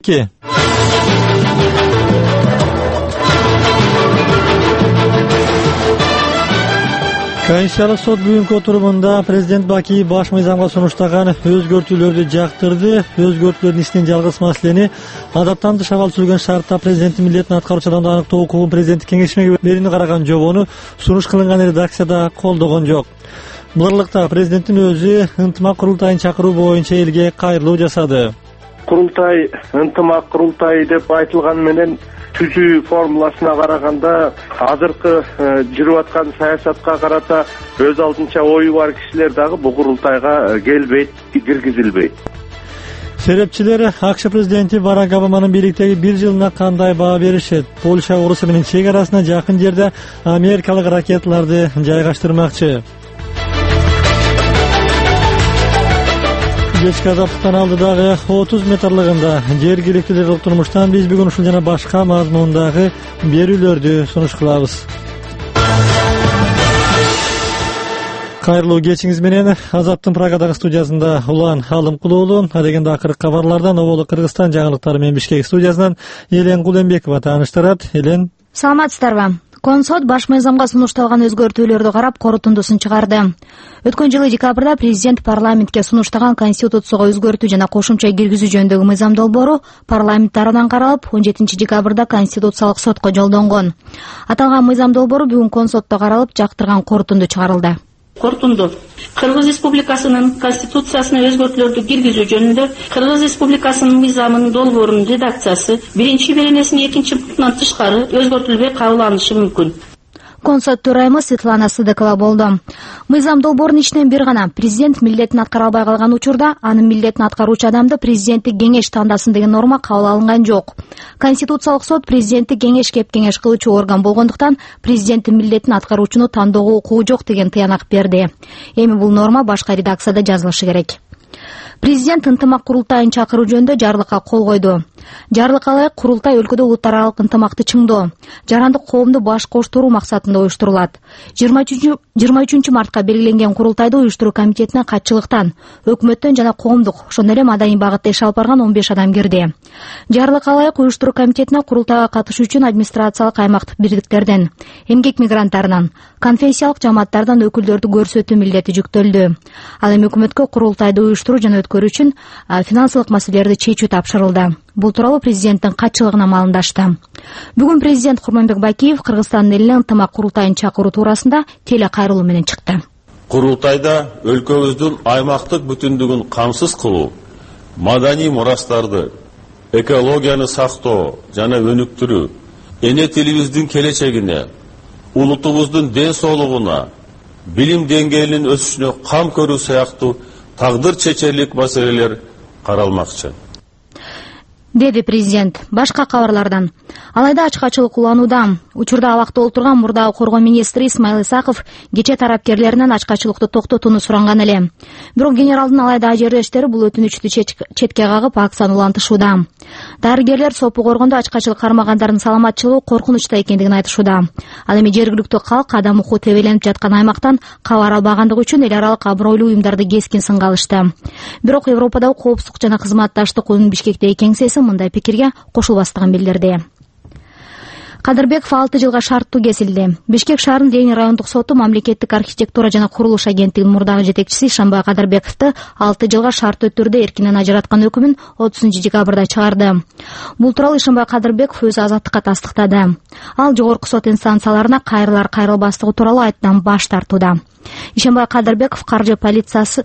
2. Конституциялык сот бүгүнкү отурумунда президент Бакиев баш мыйзамга сунуштаган өзгөртүүлөрдү жактырды. Өзгөртүүлөрдүн ичинен жалгыз маселени адаттан тыш абал сүргөн шартта президенттин милдетин аткаруучу адамды аныктоо укугун президенттик кеңешмеге берүүнү караган жобону сунуш кылынган редакцияда колдогон жок. Буларлыкта президенттин өзү ынтымак курултайын чакыруу боюнча элге кайрылуу жасады. Курултай ынтымак курултайы деп айтылган менен түзүү формуласына караганда азыркы жүрүп аткан саясатка карата өз алдынча ою бар кишилер дагы бул курултайга келбейт, киргизилбейт. Серепчилер АКШ президенти Барак Обаманын бийликтеги 1 жылына кандай баа беришет? Польша орусу менен чек арасына жакын жерде америкалык ракеталарды жайгаштырмакчы. Кечки азаттыктан алдыдагы 30 метрлыгында жергиликтүүлөр турмуштан биз бүгүн ушул жана башка мазмундагы берүүлөрдү сунуш кылабыз. Кайрылуу кечиңиз менен Азаттын Прагадагы студиясында Улан Алымкулуулу, адегенде акыркы кабарлардан Оболу Кыргызстан жаңылыктары менен Бишкек студиясынан Элен Кулембекова тааныштырат. Элен, саламатсыздарбы? Консот баш мыйзамга сунушталган өзгөртүүлөрдү карап корутундусун чыгарды. Өткөн жылы декабрда президент парламентке сунуштаган конституцияга өзгөртүү жана кошумча киргизүү жөнүндөгү мыйзам долбоору парламент тарабынан каралып, 17 декабрда конституциялык сотко жолдонгон. Аталган мыйзам долбоору бүгүн консотто каралып, жактырган корутунду чыгарылды. Корутунду Кыргыз Республикасынын конституциясына өзгөртүүлөрдү киргизүү жөнүндө Кыргыз Республикасынын мыйзамынын долбоорунун редакциясы 1-беренесинин 2-пунктунан тышкары өзгөртүлбөй кабыл алынышы мүмкүн. Консот төрайымы Светлана Сыдыкова болду. Мыйзам долбоорунун ичинен бир гана президент милдетин аткара албай калган учурда анын милдетин аткаруучу адамды президенттик кеңеш тандасын деген норма кабыл алынган жок. Конституциялык сот президенттик кеңеш кеңеш кылуучу орган болгондуктан президенттин милдетин аткаруучуну тандоого укугу жок деген тыянак берди. Эми бул норма башка редакцияда жазылышы керек. Президент ынтымак курултайын чакыруу жөнүндө жарлыкка кол койду. Жарлыкка ылайык курултай өлкөдө улут аралык ынтымакты чыңдоо, жарандык коомду баш коштуруу максатында уюштурулат. 23 мартка белгиленген курултайды уюштуруу комитетине катчылыктан, өкмөттөн жана коомдук, ошондой эле маданий багытта иш алып барган 15 адам кирди. Жарлыкка ылайык уюштуруу комитетине курултайга катышуу үчүн администрациялык аймактык бирликтерден, эмгек мигранттарынан, конфессиялык жамааттардан өкүлдөрдү көрсөтүү милдети жүктөлдү. Ал эми өкмөткө курултайды уюштуруу жана өткөрүү үчүн финансылык маселелерди чечүү тапшырылды. Бул тууралуу президенттин катчылыгына маалымдашты. Бүгүн президент Курманбек Бакиев Кыргызстандын элине ынтымак курултайын чакыруу туурасында теле кайрылуу менен чыкты. Курултайда өлкөбүздүн аймактык бүтүндүгүн камсыз кылуу, маданий мурастарды, экологияны сактоо жана өнүктүрүү, эне тилибиздин келечегине, улутубуздун ден соолугуна, билим деңгээлинин өсүшүнө кам көрүү сыяктуу тагдыр чечерлик маселелер каралмакчы, деди президент. Башка кабарлардан алайда ачкачылык уланууда. Учурда абакта олтурган мурдагы коргоо министри Исмаил Исаков кече тарапкерлеринен ачкачылыкты токтотууну суранган эле. Бирок генералдын алайда ажырлештери бул өтүнүчтү четке кагып акцияны улантышууда. Дарыгерлер сопу коргондо ачкачылык кармагандардын саламатчылыгы коркунучта экендигин айтышууда. Ал эми жергиликтүү калк адам укугу тебеленип жаткан аймактан кабар албагандыгы үчүн эл аралык абройлуу уюмдарды кескин сынга алышты. Бирок Европадагы коопсуздук жана кызматташтык уюмунун Бишкектеги кеңсеси мындай пикирге кошулбастыгын билдирди. Кадырбеков 6 жылга шарттуу кесилди. Бишкек шаарынын Ленин райондук соту мамлекеттик архитектура жана курулуш агенттигинин мурдагы жетекчиси Ишанбай Кадырбековду 6 жылга шарттуу түрдө эркинен ажыраткан өкүмүн 30 декабрда чыгарды. Бул тууралуу Ишанбай Кадырбеков өз азаттыкка тастыктады. Ал жогорку сот инстанцияларына кайрылар кайрылбастыгы тууралуу айттан баш тартууда. Ишанбай Кадырбековго каржы полициясы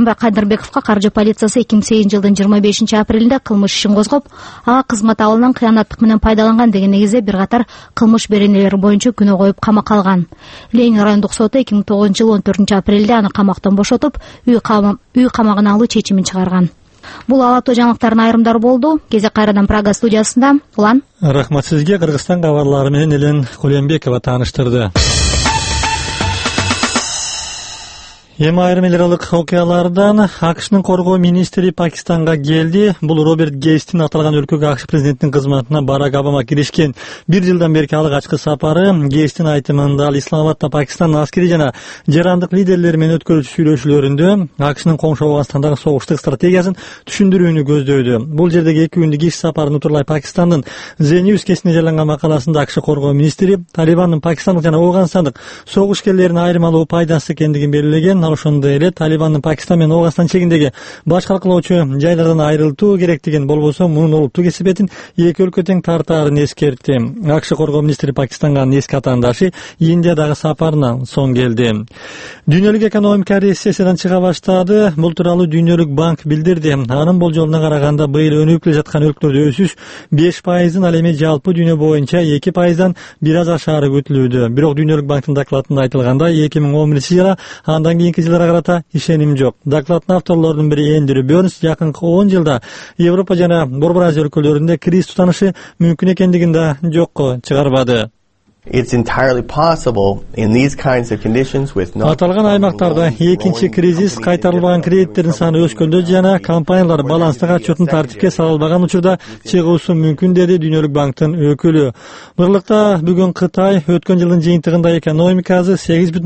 2008 жылдын 25 апрелинде кылмыш ишин козгоп, ага кызмат абалынан кыянаттык менен пайдаланган деген негизде бир катар кылмыш беренелери боюнча күнөө коюп камакка алган. Ленин райондук соту 2009 жылы 14 апрелде аны камактан бошотуп, үй камагына алуу чечимин чыгарган. Бул алатоо жаңылыктардын айрымдары болду. Кезек кайрадан Прага студиясында. Улан. Рахмат сизге. Кыргызстан кабарлары менен Элен Кулембекова тааныштырды. Эми айрым эл аралык окуялардан АКШнын коргоо министри Пакистанга келди. Бул Роберт Гейстин аталган өлкөгө АКШ президентинин кызматына Барак Обама киришкен. Бир жылдан берки алгачкы сапары. Гейстин айтымында ал Исламабадда Пакистандын аскери жана жарандык лидерлери менен өткөрүүчү сүйлөшүүлөрүндө АКШнын коңшу Афганстандагы согуштук стратегиясын түшүндүрүүнү көздөдү. Бул жердеги 2 күндүк иш сапарын утурлай Пакистандын The News кесине жарыялаган макаласында АКШ коргоо министри Талибандын пакистандык жана Афганстандык согушкерлерин айрым алуу пайдасы экендигин белгилеген. Ошондой эле Талибандын Пакистан менен Афганстан чегиндеги башкалкылоочу жайлардан айрылтуу керектигин, болбосо мунун олуттуу кесепетин эки өлкө тең тартаарын эскертти. АКШ коргоо министри Пакистанга эски атаандашы Индиядагы сапарынан соң келди. Дүйнөлүк экономика рецессиядан чыга баштады. Бул тууралуу Дүйнөлүк банк билдирди. Анын болжолуна караганда быйыл өнүгүп келе жаткан өлкөлөрдө өсүш 5%, ал эми жалпы дүйнө боюнча 2%дан бир аз ашаары күтүлүүдө. Бирок Дүйнөлүк банктын докладында айтылгандай 2011-жылы андан кийинки жылдарга карата ишеним жок. Докладдын авторлорунун бири Эндрю Бернс жакынкы 10 жылда Европа жана Борбор Азия өлкөлөрүндө кризис тутанышы мүмкүн экендигин да жокко чыгарбады. It's entirely possible in these kinds of conditions with no Аталган аймактарда экинчи кризис, кайтарылбаган кредиттердин саны өскөндө жана компаниялар баланстык отчетун тартипке сала албаган учурда чыгуусу мүмкүн, деди Дүйнөлүк банктын өкүлү. Бырлыкта бүгүн Кытай өткөн жылдын жыйынтыгында экономикасы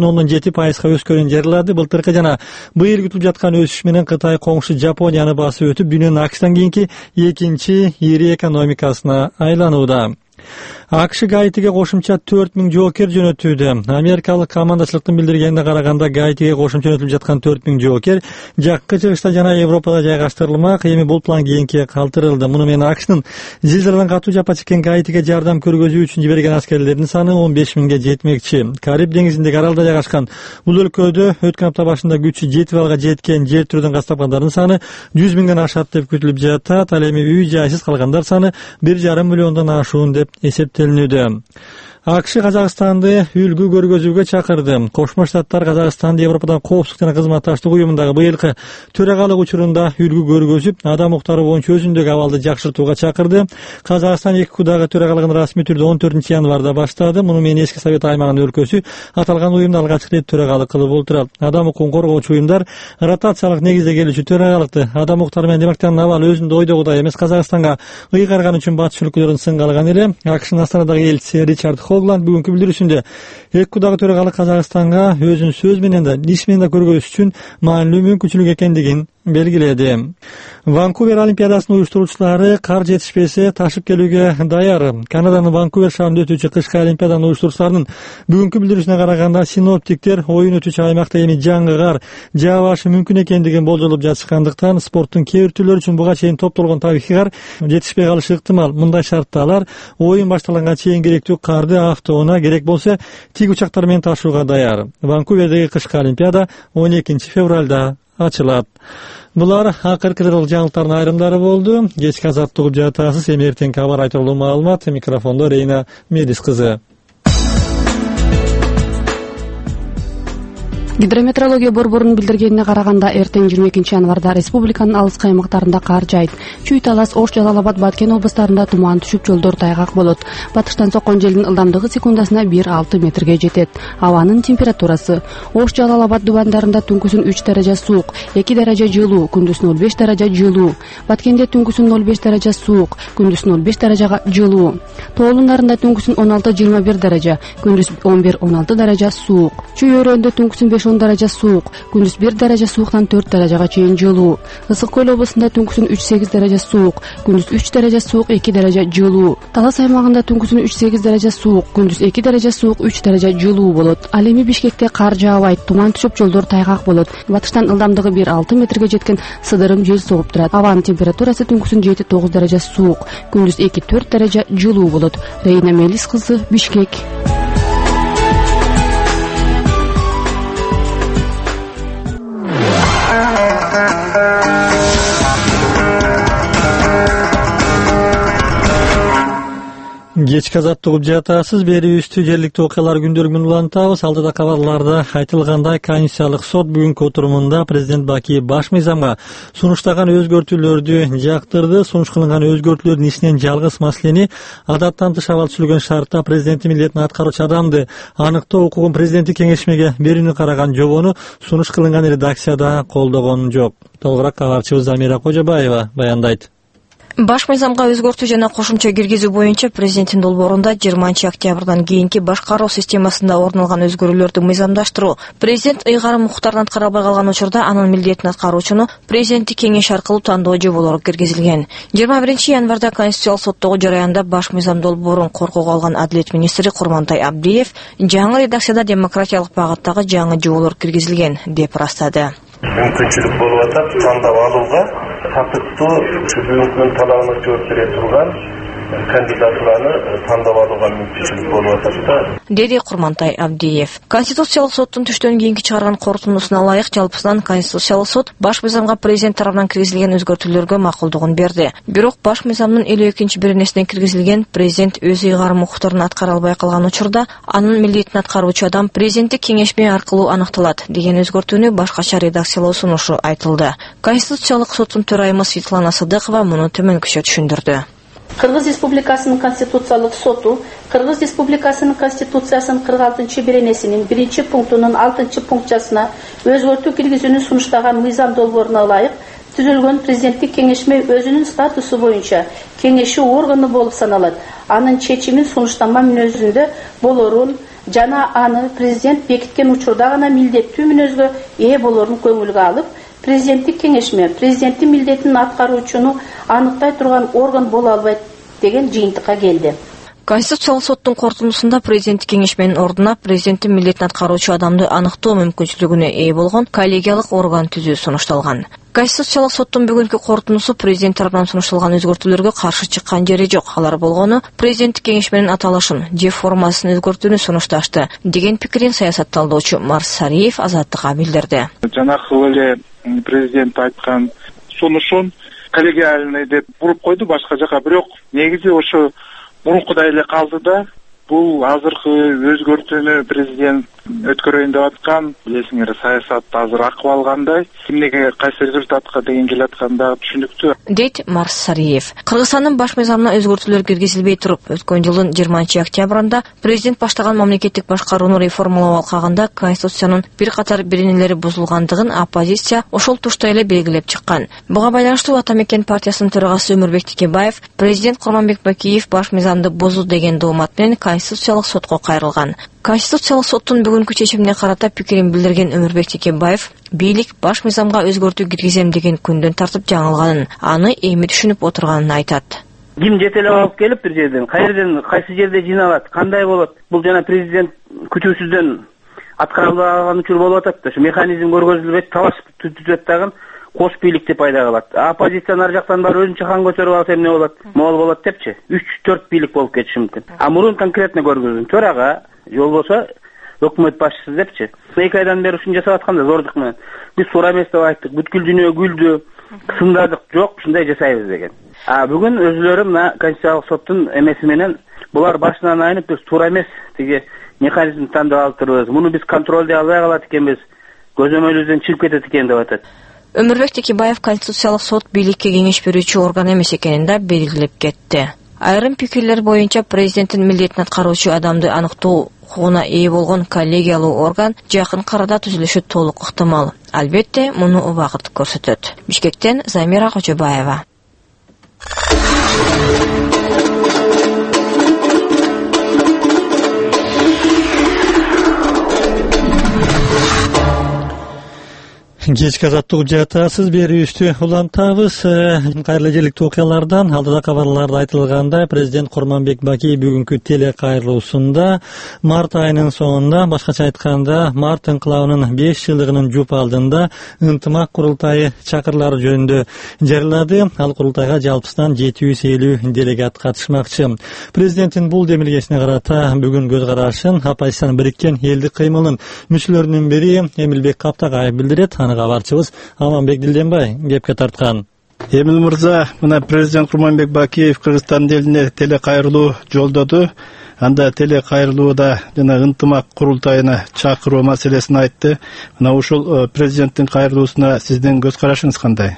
8,7% өскөнүн жарыялады. Былтыркы жана быйыл күтүлүп жаткан өсүш менен Кытай коңшу Жапонияны басып өтүп, дүйнөнүн АКШтан кийинки экинчи ири экономикасына айланууда. АКШ Гаитиге кошумча 4000 жоокер жөнөтүүдө. Америкалык командачылыктын билдиргенине караганда Гаитиге кошумча жөнөтүлүп жаткан 4000 жоокер жаккы чыгышта жана Европада жайгаштырылмак. Эми бул план кийинки калтырылды. Муну менен АКШнын зилзаладан катуу жапа чеккен Гаитиге жардам көргөзүү үчүн жиберген аскерлердин саны 15000ге жетмекчи. Кариб деңизиндеги аралда жайгашкан бул өлкөдө өткөн апта башында күчү 7 балга жеткен жер түрүдөн кастапкандардын саны 100 миңден ашат деп күтүлүп жатат. Ал эми үй жайсыз калгандар саны 1,5 миллиондон ашуун деп эсептелинүүдө. АКШ Казакстанды үлгү көргөзүүгө чакырды. Кошмо Штаттар Казакстанды Европадан коопсуздук жана кызматташтык уюмундагы быйылкы төрагалык учурунда үлгү көргөзүп, адам укуктары боюнча өзүндөгү абалды жакшыртууга чакырды. Казакстан ЭККУдагы төрагалыгын расмий түрдө 14-январда баштады. Муну менен Эски Совет аймагынын өлкөсү аталган уюмда алгачкы рет төрагалык кылып отурат. Адам укугун коргоочу уюмдар ротациялык негизде келүүчү төрагалыкты адам укуктары менен демактанын абалы өзүндө ойдогудай эмес Казакстанга ыйгарган үчүн батыш өлкөлөрүн сынга алган эле. АКШнын Астанадагы элчиси Ричард Хогланд бүгүнкү билдирүүсүндө ЭККУдагы төрагалык Казакстанга өзүнүн сөз менен да иш менен да көргөзүш үчүн маанилүү мүмкүнчүлүк экендигин белгиледи. Ванкувер Олимпиадасынын уюштуруучулары кар жетишпесе ташып келүүгө даяр. Канаданын Ванкувер шаарында өтүүчү кышкы Олимпиаданын уюштуруучуларынын бүгүнкү билдирүүсүнө караганда синоптиктер оюн өтүүчү аймакта эми жаңы кар жаабашы мүмкүн экендигин болжолоп жатышкандыктан спорттун кээ бир түрлөрү үчүн буга чейин топтолгон табигый кар жетишпей калышы ыктымал. Мындай шартта алар оюн башталганга чейин керектүү карды автоунаа, керек болсо тик учактар менен ташууга даяр. Ванкувердеги кышкы Олимпиада 12 февралда ачылат. Булар акыркы жаңылыктардын айрымдары болду. Кечки азаттык угуп жатасыз. Эми эртеңки кабар айтылуу маалымат. Микрофондо Рейна Медис кызы. Гидрометеорология борборунун билдиргенине караганда эртең 22 январда республиканын алыскы аймактарында кар жайт. Чүй, Талас, Ош, Жалал Абад, Баткен облустарында туман түшүп, жолдор тайгак болот. Батыштан соккон желдин ылдамдыгы секундасына 1-6 метрге жетет. Абанын температурасы: Ош, Жалал Абад дубандарында түнкүсүн 3 даража суук, 2 даража жылуу, күндүз 0,5 даража жылуу. Баткенде түнкүсүн 0,5 даража суук, күндүз 0,5 даражага жылуу. Тоолундарында түнкүсүн 16-21 даража, күндүз 11-16 даража суук. Чүй өрөөндө түнкүсүн 5-10 даража суук, күндүз 1 даража сууктан 4 даражага чейин жылуу. Ысык көл облусунда түнкүсүн 3-8 даража суук, күндүз 3 даража суук, 2 даража жылуу. Талас аймагында түнкүсүн 3-8 даража суук, күндүз 2 даража суук, 3 даража жылуу болот. Ал эми Бишкекте кар жаабайт, туман түшүп, жолдор тайгак болот. Батыштан ылдамдыгы 1-6 метрге жеткен сыдырым жел согуп турат. Абанын температурасы түнкүсүн 7-9 даража суук, күндүз 2-4 даража жылуу болот. Рейна Медис кызы, Бишкек. Кечки азаттык угуп жатасыз. Берүүбүздү жергиликтүү окуялар күндөлүгүн улантабыз. Алдыда кабарларда айтылгандай, Конституциялык сот бүгүнкү отурумунда президент Бакиев баш мыйзамга сунуштаган өзгөртүүлөрдү жактырды. Сунуш кылынган өзгөртүүлөрдүн ичинен жалгыз маселени адаттан тыш абал түзүлгөн шартта президенттин милдетин аткаруучу адамды аныктоо укугун президенттик кеңешмеге берүүнү караган жобону сунуш кылынган редакцияда колдогон жок. Толугураак кабарчыбыз Замира Кожобаева баяндайт. Баш мыйзамга өзгөртүү жана кошумча киргизүү боюнча президенттин долбоорунда 20 октябрдан кийинки башкаруу системасында орун алган өзгөрүүлөрдү мыйзамдаштыруу, президент ыйгарым укуктарын аткара албай калган учурда анын милдетин аткаруучуну президенттик кеңеш аркылуу тандоо жоболору киргизилген. 21 январда Конституциялык соттогу жараянда баш мыйзам долбоорун коркууга алган Адилет министри Курмантай Абдиев жаңы редакцияда демократиялык багыттагы жаңы жоболор киргизилген деп ырастады. Мүмкүнчүлүк болуп атат тандап алууга татыктуу бүгүнкү талабына жооп бере турган кандидатураны тандап алууга мүмкүнчүлүк болуп атат, деди Курмантай Абдиев. Конституциялык соттун түштөн кийинки чыгарган корутундусуна ылайык жалпысынан Конституциялык сот баш мыйзамга президент тарабынан киргизилген өзгөртүүлөргө макулдугун берди. Бирок баш мыйзамдын 52-беренесине киргизилген президент өз ыйгарым укуктарын аткара албай калган учурда анын милдетин аткаруучу адам президенттик кеңешме аркылуу аныкталат деген өзгөртүүнү башкача редакциялоо сунушу айтылды. Конституциялык соттун төрайымы Светлана Садыкова муну төмөнкүчө түшүндүрдү. Кыргыз Республикасынын Конституциялык соту Кыргыз Республикасынын Конституциясынын 46-беренесинин 1-пунктунун 6-пунктчасына өзгөртүү киргизүүнү сунуштаган мыйзам долбооруна ылайык түзүлгөн президенттик кеңешме өзүнүн статусу боюнча кеңешүү органы болуп саналат. Анын чечимин сунуштанма мүнөзүндө болорун жана аны президент бекиткен учурда гана милдеттүү мүнөзгө ээ болорун көңүлгө алып, президенттик кеңешме президенттин милдетин аткаруучуну аныктай турган орган боло албайт деген жыйынтыкка келди. Конституциялык соттун корутундусунда президенттик кеңешменин ордуна президенттин милдетин аткаруучу адамды аныктоо мүмкүнчүлүгүнө ээ болгон коллегиялык орган түзүү сунушталган. Конституциялык соттун бүгүнкү корутундусу президент тарабынан сунушталган өзгөртүүлөргө каршы чыккан жери жок. Алар болгону президенттик кеңешменин аталышын же формасын өзгөртүүнү сунушташты деген пикирин саясатталдоочу Марс Сариев Азаттыкка билдирди. Жанакы эле президент айткан сунушун коллегиальный деп буруп койду башка жака, бирок негизи ошо мурункудай эле калды да. Бул азыркы өзгөртүүнү президент өткөрөйүн деп аткан, билесиңер, саясатта азыр акыбал кандай, кимдеге кайсы результатка деген келатканда түшүнүктүү, дейт Марс Сариев. Кыргызстандын баш мыйзамына өзгөртүүлөр киргизилбей туруп, өткөн жылдын 20 октябрында президент баштаган мамлекеттик башкарууну реформалоо алкагында Конституциянын бир катар беренелери бузулгандыгын оппозиция ошол тушта эле белгилеп чыккан. Буга байланыштуу Ата Мекен партиясынын төрагасы Өмүрбек Текебаев президент Курманбек Бакиев баш мыйзамды бузду деген доомат менен Конституциялык сотко кайрылган. Конституциялык соттун бүгүнкү чечимине карата пикирин билдирген Өмүрбек Текебаев бийлик баш мыйзамга өзгөртүү киргизем деген күндөн тартып жаңылганын, аны эми түшүнүп отурганын айтат. Ким жетелеп алып келип бир жерден, кайерден, кайсы жерде жыйналат, кандай болот? Бул жана президент күчүсүздөн аткара албаган учур болуп атат да. Ошо механизм көргөзүлбөйт, талаш түзөт дагы кош бийликти пайда кылат. Оппозициянын ар жактан бар өзүнчө хан көтөрүп алса эмне болот? Могул болот депчи. 3-4 бийлик болуп кетиши мүмкүн. А мурун конкретно көргөзүн. Төрага же болбосо өкмөт башчысы депчи. 2 айдан бери ушуну жасап атканда зордук менен. Биз туура эмес деп айттык, бүткүл дүйнө күлдү, сындадык, жок, ушундай жасайбыз деген. А бүгүн өзүлөрү мына Конституциялык соттун эмеси менен булар башынан айнып, биз туура эмес тиги механизмди тандап алып турбуз. Муну биз контролдой албай калат экенбиз. Көзөмөлүбүздөн чыгып кетет экен деп атат. Өмүрбек Текебаев Конституциялык сот бийликке кеңеш берүүчү орган эмес экенин да белгилеп кетти. Айрым пикирлер боюнча президенттин милдетин аткаруучу адамды аныктоо укугуна ээ болгон коллегиялуу орган жакын арада түзүлүшү толук ыктымал. Албетте, муну убакыт көрсөтөт. Бишкектен Замира Кожобаева. Кечки азаттык жатасыз, берүүбүздү улантабыз. Кайрылуу жергиликтүү окуялардан алдыда кабарларда айтылгандай, президент Курманбек Бакиев бүгүнкү теле кайрылуусунда март айынын соңунда, башкача айтканда, март инкылабынын 5 жылдыгынын жуп алдында ынтымак курултайы чакырылары жөнүндө жарыялады. Ал курултайга жалпысынан 750 делегат катышмакчы. Президенттин бул демилгесине карата бүгүн көз карашын оппозициянын бириккен элдик кыймылынын мүчөлөрүнүн бири Эмилбек Каптагаев билдирет. Кабарчыбыз Аманбек Дилденбай кепке тарткан. Эмил мырза, мына президент Курманбек Бакиев Кыргызстан элине телекайрылуу жолдоду. Анда телекайрылууда жана ынтымак курултайына чакыруу маселесин айтты. Мына ушул президенттин кайрылуусуна сиздин көз карашыңыз кандай?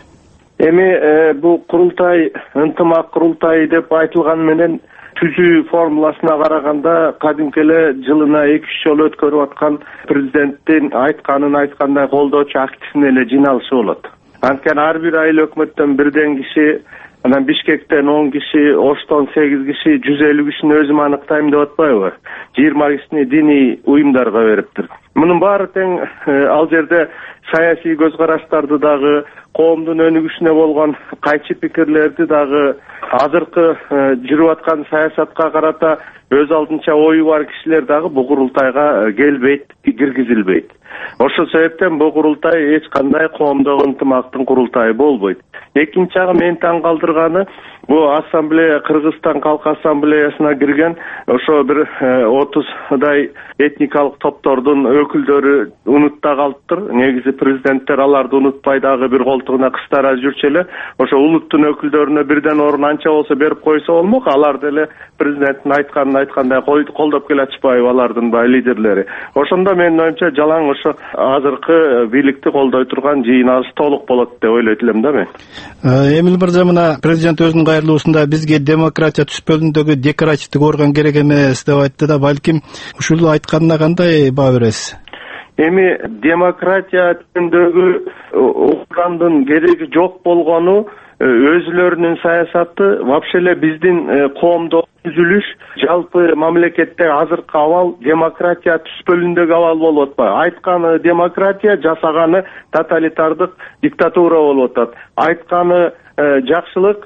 Эми бул курултай ынтымак курултайы деп айтылган менен түзүү формуласына караганда кадимки эле жылына 2-3 жолу өткөрүп аткан президенттин айткандай колдоочу актисине эле жиналышы болот. Анткени ар бир айыл өкмөттөн бирден киши, анан Бишкектен 10 киши, Оштон 8 киши, 150 кишини өзүм аныктайм деп атпайбы? 20 кишини диний уюмдарга бериптир. Мунун баары тең ал жерде саясий көз караштарды дагы, коомдун өнүгүшүнө болгон кайчы пикирлерди дагы, азыркы жүрүп аткан саясатка карата өз алдынча ою бар кишилер дагы бул курултайга келбейт, киргизилбейт. Ошол себептен бул курултай эч кандай коомдогу ынтымактын курултайы болбойт. Экинчи жагы мени таң калтырганы, бул ассамблея, Кыргызстан Калк ассамблеясына кирген ошо бир 30дай этникалык топтордун өкүлдөрү унутта калыптыр. Негизи президенттер аларды унутпай дагы бир колтугуна кыстара жүрчү эле. Ошо улуттун өкүлдөрүнө бирден орун анча болсо берип койсо болмок, алар деле президенттин айткандай колдоп келе атышпайбы алардын баары лидерлери. Ошондо менин оюмча жалаң ошо азыркы бийликти колдой турган жыйналыш толук болот деп ойлойт элем да мен. Эмил мырза, мына президент өзүнүн кайрылуусунда бизге демократия түспөлүндөгү декоративдик орган керек эмес деп айтты да, балким ушул айтканына кандай баа бересиз? Эми демократия түрүндөгү органдын кереги жок болгону өзүлөрүнүн саясаты, вообще эле биздин коомдо түзүлүш, жалпы мамлекетте азыркы абал демократия түспөлүндөгү абал болуп атпайбы? Айтканы демократия, жасаганы тоталитардык диктатура болуп атат. Айтканы жакшылык,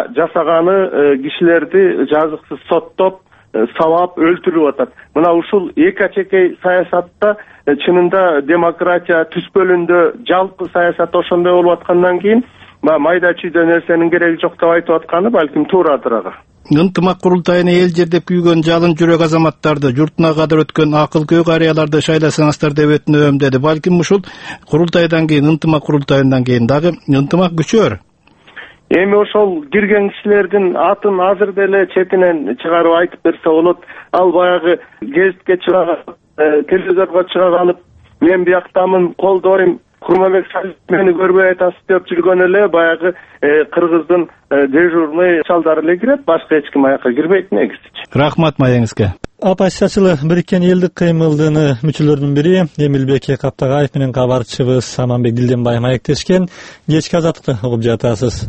жасаганы кишилерди жазыксыз соттоп, сабап, өлтүрүп атат. Мына ушул эки ачекей саясатта чынында демократия түспөлүндө жалпы саясат ошондой болуп аткандан кийин майда чүйдө нерсенин кереги жок деп айтып атканы балким туурадыр ага. Ынтымак курултайына эл жердеп күйгөн жалын жүрөк азаматтарды, журтуна кадыр өткөн акыл-көө карыяларды шайласаңыздар деп өтүнөм деди. Балким ушул курултайдан кийин, ынтымак курултайынан кийин дагы ынтымак күчөр. Эми ошол кирген кишилердин атын азыр деле четинен чыгарып айтып берсе болот. Ал баягы гезитке чыга, телевизорго чыга калып, мен бияктамын, колдойм, Курманбек мени көрбөй атасыз деп жүргөн эле баягы кыргыздын дежурный чалдары эле кирет, башка эч ким аяка кирбейт негизичи. Рахмат маеңизге. Оппозициячыл Бириккен элдик кыймылдын мүчөлөрүнүн бири Эмилбек Каптагаев менен кабарчыбыз Аманбек Дилденбай маектешкен. Кечки азаттыкты угуп жатасыз.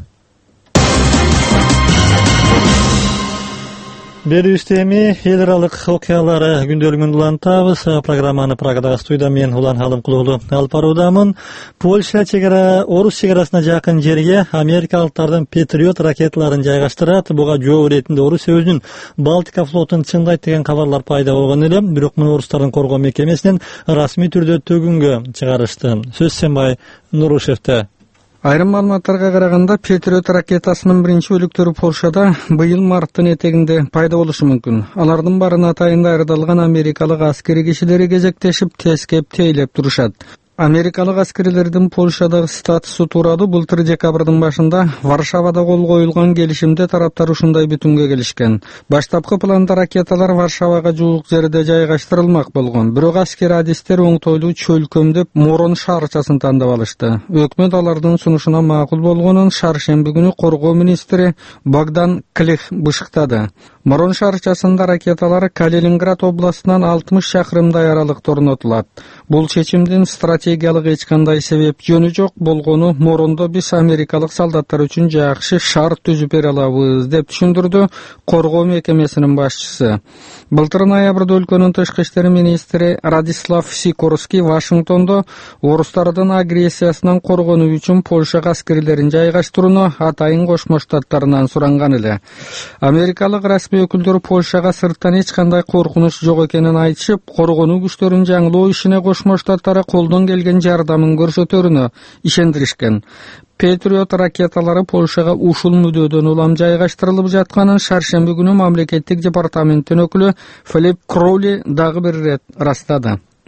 Берүүбүздө эми эл аралык окуялары күндөлүгүн улантабыз. Программаны Прагадагы студияда мен Улан Халымкулуулу алып баруудамын. Польша чегара, Орус чегарасына жакын жерге америкалыктардын Патриот ракеталарын жайгаштырат. Буга жооп иретинде Орусия өзүнүн Балтика флотун чыңдайт деген кабарлар пайда болгон эле. Бирок муну орустардын коргоо мекемесинен расмий түрдө төгүнгө чыгарышты. Сөз Сенбай Нурушевте. Айрым маалыматтарга караганда, Патриот ракетасынын биринчи бөлүктөрү Польшада быйыл марттын этегинде пайда болушу мүмкүн. Алардын баарына атайында ырдалган америкалык аскери кишилери кезектешип, тескеп, тейлеп турушат. Америкалык аскерлердин Польшадагы статусу тууралуу былтыр декабрдын башында Варшавада кол коюлган келишимде тараптар ушундай бүтүнгө келишкен. Баштапкы планда ракеталар Варшавага жуук жерде жайгаштырылмак болгон. Бирок аскер адистер оңтойлуу чөлкөмдөп Морон шаарчасын тандап алышты. Өкмөт алардын сунушуна макул болгонун шаршемби күнү коргоо министри Богдан Клих бышыктады. Морон шаарчасында ракеталар Калининград областынан 60 шакырымдай аралыкта орнотулат. Бул чечимдин стратегиялык эч кандай себеп жөнү жок болгону Морондо биз америкалык солдаттар үчүн жакшы шаар түзүп бере алабыз деп түшүндүрдү коргоо мекемесинин башчысы. Былтыр ноябрда өлкөнүн тышкы иштер министри Радислав Сикорский Вашингтондо орустардын агрессиясынан коргонуу үчүн Польшага аскерлерин жайгаштырууну атайын Кошмо Штаттарынан суранган эле. Америкалык расмий өкүлдөр Польшага сырттан эч кандай коркунуч жок экенин айтышып, коргонуу күчтөрүн жаңылоо ишине Кошмо Штаттары колдон келген жардамын көрсөтөрүнө ишендиришкен. Патриот ракеталары Польшага ушул мүдөөдөн улам жайгаштырылып жатканын шаршемби күнү мамлекеттик департаменттин өкүлү Филипп Кроули дагы бир ирет растады.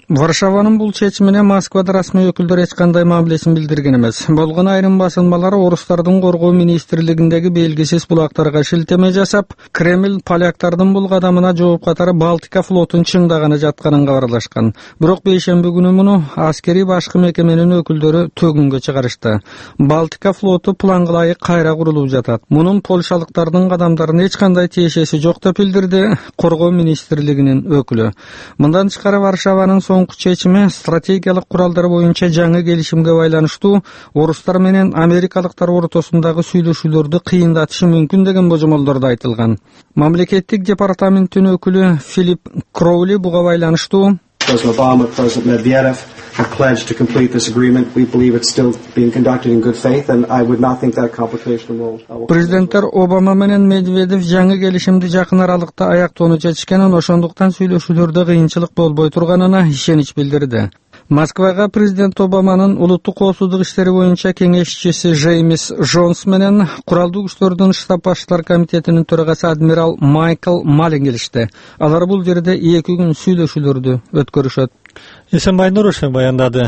Варшаванын бул чечимине Москвада расмий өкүлдөр эч кандай мамилесин билдирген эмес. Болгон айрым басылмалар орустардын коргоо министрлигиндеги белгисиз булактарга шилтеме жасап, Кремль поляктардын бул кадамына жооп катары Балтика флотун чыңдаганы жатканын кабарлашкан. Бирок бейшемби күнү муну аскери башкы мекеменин өкүлдөрү төгүнгө чыгарышты. Балтика флоту планга ылайык кайра курулуп жатат. Мунун польшалыктардын кадамдарына эч кандай тиешеси жок деп билдирди коргоо министрлигинин өкүлү. Мындан тышкары Варшаванын соңку чечими стратегиялык куралдар боюнча жаңы келишимге байланыштуу орустар менен америкалыктар ортосундагы сүйлөшүүлөрдү кыйындатышы мүмкүн деген божомолдордо айтылган. Мамлекеттик департаменттин өкүлү Филипп Кроули буга байланыштуу President Obama, President Medvedev have pledged to complete this agreement. We believe it's still being conducted in good faith, and I would not think that complication will... Президенттер Обама менен Медведев жаңы келишимди жакын аралыкта аяктоону чечкенин, ошондуктан сүйлөшүүлөрдө кыйынчылык болбой турганына ишенич билдирди. Москвага президент Обаманын улуттук коопсуздук иштери боюнча кеңешчиси Джеймс Джонс менен куралдуу күчтөрдүн штаб башчылар комитетинин төрагасы адмирал Майкл Малин келишти. Алар бул жерде 2 күн сүйлөшүүлөрдү өткөрүшөт. Эсенбай Нурушев баяндады.